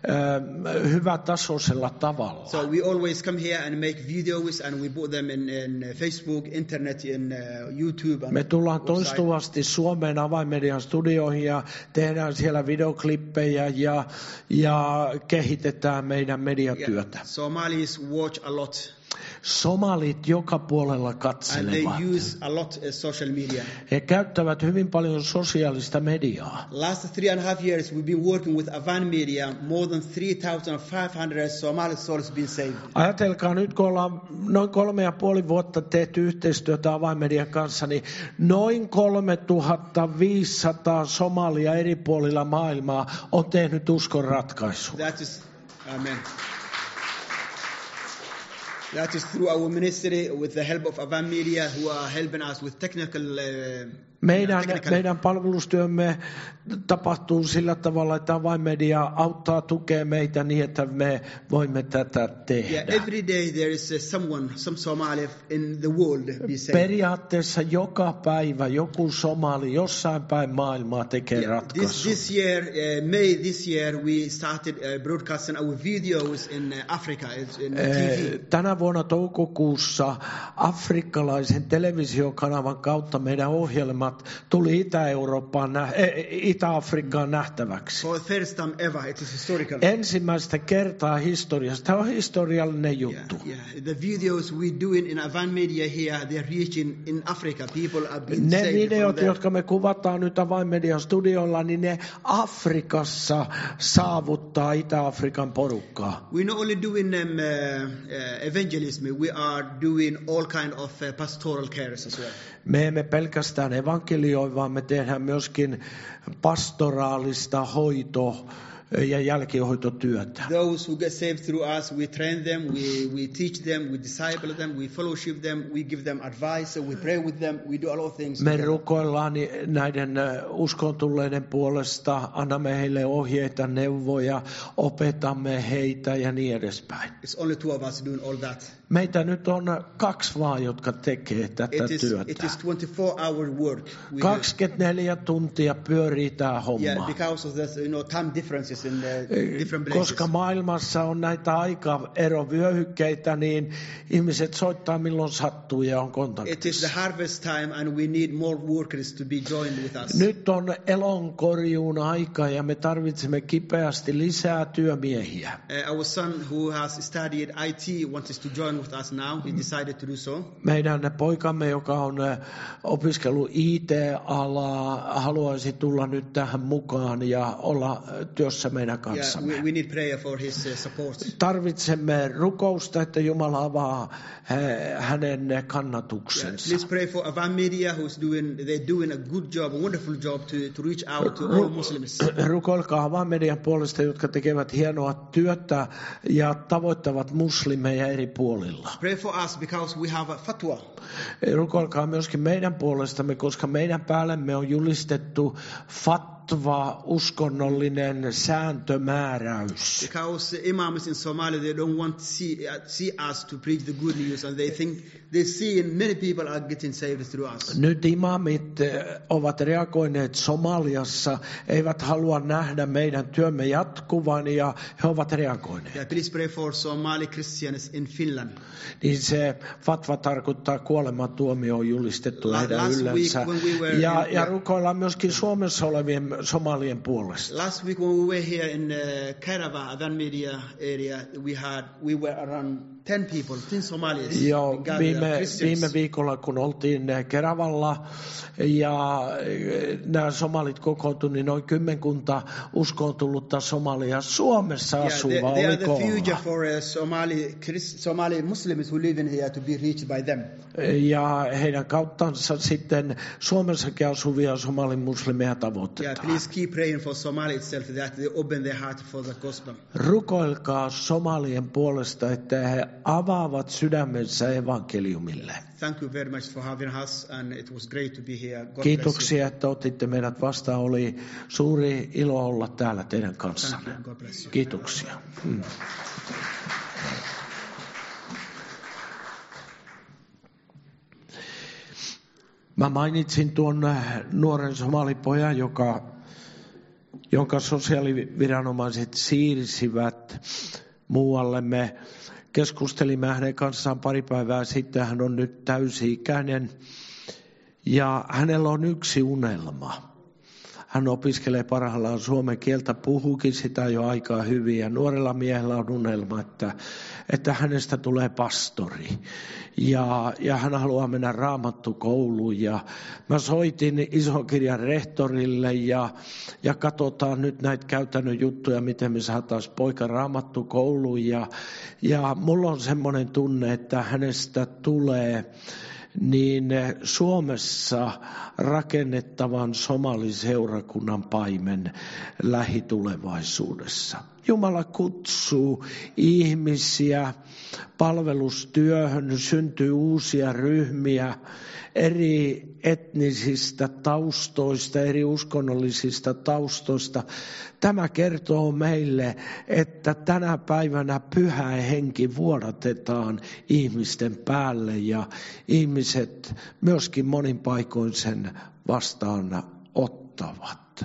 hyvätasoisella tavalla. So we always come here and make videos and we put them in, in Facebook, internet, in uh, YouTube. And me tullaan website. toistuvasti Suomeen avainmedian studioihin ja tehdään siellä videoklippejä ja, ja kehitetään meidän mediatyötä. Yeah. Somalis watch a lot. Somalit joka puolella And katselevat. they use a lot of social media. He käyttävät hyvin paljon sosiaalista mediaa. Last three and a half years we've been working with Avan Media. More than three thousand five hundred Somali souls been saved. Ajatelkaa nyt, kun ollaan noin kolme ja puoli vuotta tehty yhteistyötä Avainmedian kanssa, niin noin kolmetuhattaviisisataa somalia eri puolilla maailmaa on tehnyt uskon ratkaisun. That is, amen. That is through our ministry with the help of Avan Media who are helping us with technical uh, Meidän, technical. meidän palvelustyömme tapahtuu sillä tavalla, että Avainmedia auttaa tukea meitä niin, että me voimme tätä tehdä. Yeah, every day there is uh, someone, some Somali in the world be saved. Periaatteessa joka päivä joku somali jossain päin maailmaa tekee Yeah, this, ratkaisun. this year, uh, May this year, we started uh, broadcasting our videos in uh, Africa, in T V. Tänä vuonna toukokuussa afrikkalaisen televisiokanavan kautta meidän ohjelmat tuli Itä-Eurooppaan, Itä-Afrikkaan nähtäväksi. For the first time ever, it is historical. Ensimmäistä kertaa historiasta. Tämä on historiallinen juttu. Yeah, yeah. The videos we doing in Avan Media here, they are reaching in Africa. People are being Ne saved videot, from there. jotka me kuvataan nyt Avainmedian studiolla, niin ne Afrikassa saavuttaa Itä-Afrikan porukkaa. We're not only doing um, uh, uh, evangelism, we are doing all kind of uh, pastoral cares as well. Me emme pelkästään evankelioi, vaan me tehdään myöskin pastoraalista hoito ja jälkihoitotyötä. Those who get saved through us, we train them, we, we teach them, we disciple them, we fellowship them, we give them advice, we pray with them, we do a lot of things. Me rukoillaan näiden uskon tulleiden puolesta, annamme heille ohjeita, neuvoja, opetamme heitä ja niin edespäin. It's only two of us doing all that. Meitä nyt on kaksi vaan, jotka tekee tätä It is, työtä. it is twenty-four hour work. We kaksikymmentäneljä tuntia pyörii tämä homma. Yeah, because of the you know, time differences in the different places. Koska maailmassa on näitä aikaerovyöhykkeitä, niin ihmiset soittaa milloin sattuu ja on kontaktissa. It is the harvest time and we need more workers to be joined with us. Nyt on elonkorjuun aika ja me tarvitsemme kipeästi lisää työmiehiä. Uh, our son who has studied I T wants to join with us now. He decided to do so. Meidän poikamme, joka on opiskellut I T-alaa, haluaisi tulla nyt tähän mukaan ja olla työssä meidän kanssamme. Yeah, we, we need prayer for his uh, support. Tarvitsemme rukousta, että Jumala avaa hänen kannatuksensa. Yeah, please pray for Avan Media, who's doing they're doing a good job, a wonderful job to, to reach out to all Muslims. Rukoilkaa Avan Median puolesta, jotka tekevät hienoa työtä ja tavoittavat muslimeja eri puolilla. Pray for us because we have a fatwa. Rukoilkaa myöskin meidän puolestamme, koska meidän päällemme on julistettu fatwa, uskonnollinen sääntömääräys. Because imams in Somalia, they don't want to see, uh, see us to preach the good news, and they think they see many people are getting saved through us. Nyt imamit ovat reagoineet Somaliassa, eivät halua nähdä meidän työmme jatkuvan ja he ovat reagoineet. Yeah, please pray for Somali Christians in Finland. Niin se fatwa tarkoittaa kuolemantuomio on julistettu La- heidän yllänsä. we were Ja, in- ja rukoillaan myöskin Suomessa olevien somalien puolesta. Last week when we were here in uh, Kairaba, Avan Media area, we had we were around ten people, ten Somalis. Joo, gathered, viime, Christians. viime viikolla kun oltiin Keravalla ja nämä somalit kokoontuivat, niin noin kymmenkunta uskoon tullutta Somalia Suomessa Yeah, asuva they, they oli are the future koolla. for uh, Somali, Christ, Somali Muslims who live in here to be reached by them. Ja heidän kauttansa sitten Suomessakin asuvia somalin muslimeja Yeah, tavoitetaan. please keep praying for Somalia itself that they open their heart for the gospel. Rukoilkaa somalien puolesta, että he avaavat sydämensä evankeliumille. Thank you very much for having us, and it was great to be here. God bless Kiitoksia, että otitte meidät vastaan. Oli suuri ilo olla täällä teidän you. Thank kanssanne. you. God bless you. Kiitoksia. Hmm. Mä mainitsin tuon nuoren somalipojan, joka, jonka sosiaaliviranomaiset siirsivät muualle. Me keskustelimme hänen kanssaan pari päivää sitten. Hän on nyt täysi-ikäinen ja hänellä on yksi unelma. Hän opiskelee parhaillaan suomen kieltä, puhuukin sitä jo aikaa hyvin ja nuorella miehellä on unelma, että, että hänestä tulee pastori. Ja, ja hän haluaa mennä raamattukouluun ja mä soitin Isokirjan rehtorille ja, ja katsotaan nyt näitä käytännön juttuja, miten me saataisiin poika raamattukouluun ja, ja mulla on semmoinen tunne, että hänestä tulee niin Suomessa rakennettavan somaliseurakunnan paimen lähitulevaisuudessa. Jumala kutsuu ihmisiä palvelustyöhön, syntyy uusia ryhmiä eri etnisistä taustoista, eri uskonnollisista taustoista. Tämä kertoo meille, että tänä päivänä pyhä henki vuodatetaan ihmisten päälle ja ihmiset myöskin monin paikoin sen vastaan ottavat.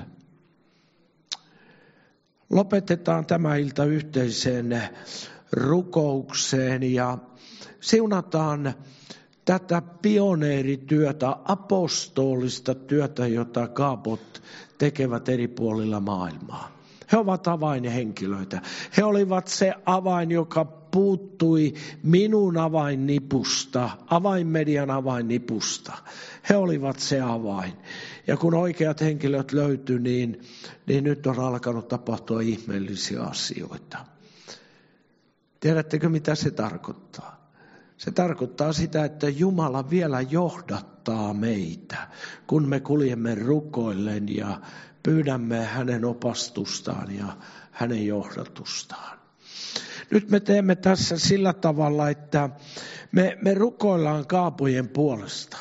Lopetetaan tämä ilta yhteiseen rukoukseen ja siunataan tätä pioneerityötä, apostolista työtä, jota kaapot tekevät eri puolilla maailmaa. He ovat avainhenkilöitä. He olivat se avain, joka puuttui minun avainnipusta, avainmedian avainnipusta. He olivat se avain. Ja kun oikeat henkilöt löytyi, niin, niin nyt on alkanut tapahtua ihmeellisiä asioita. Tiedättekö, mitä se tarkoittaa? Se tarkoittaa sitä, että Jumala vielä johdattaa meitä, kun me kuljemme rukoillen ja pyydämme hänen opastustaan ja hänen johdatustaan. Nyt me teemme tässä sillä tavalla, että me, me rukoillaan Kaapojen puolesta.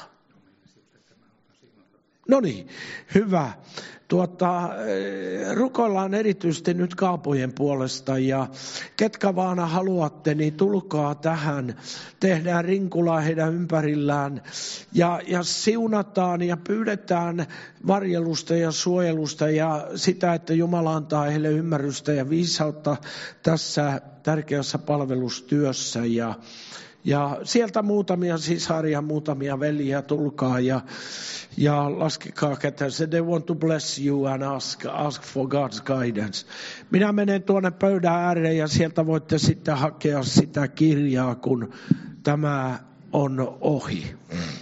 No niin, hyvä. Tuota, rukoillaan erityisesti nyt Kaapojen puolesta ja ketkä vaan haluatte, niin tulkaa tähän. Tehdään rinkulaa heidän ympärillään ja, ja siunataan ja pyydetään varjelusta ja suojelusta ja sitä, että Jumala antaa heille ymmärrystä ja viisautta tässä tärkeässä palvelustyössä. Ja, ja sieltä muutamia sisaria, muutamia veljiä, tulkaa ja Ja laskekaa kättä. They want to bless you and ask, ask for God's guidance. Minä menen tuonne pöydän ääreen ja sieltä voitte sitten hakea sitä kirjaa, kun tämä on ohi.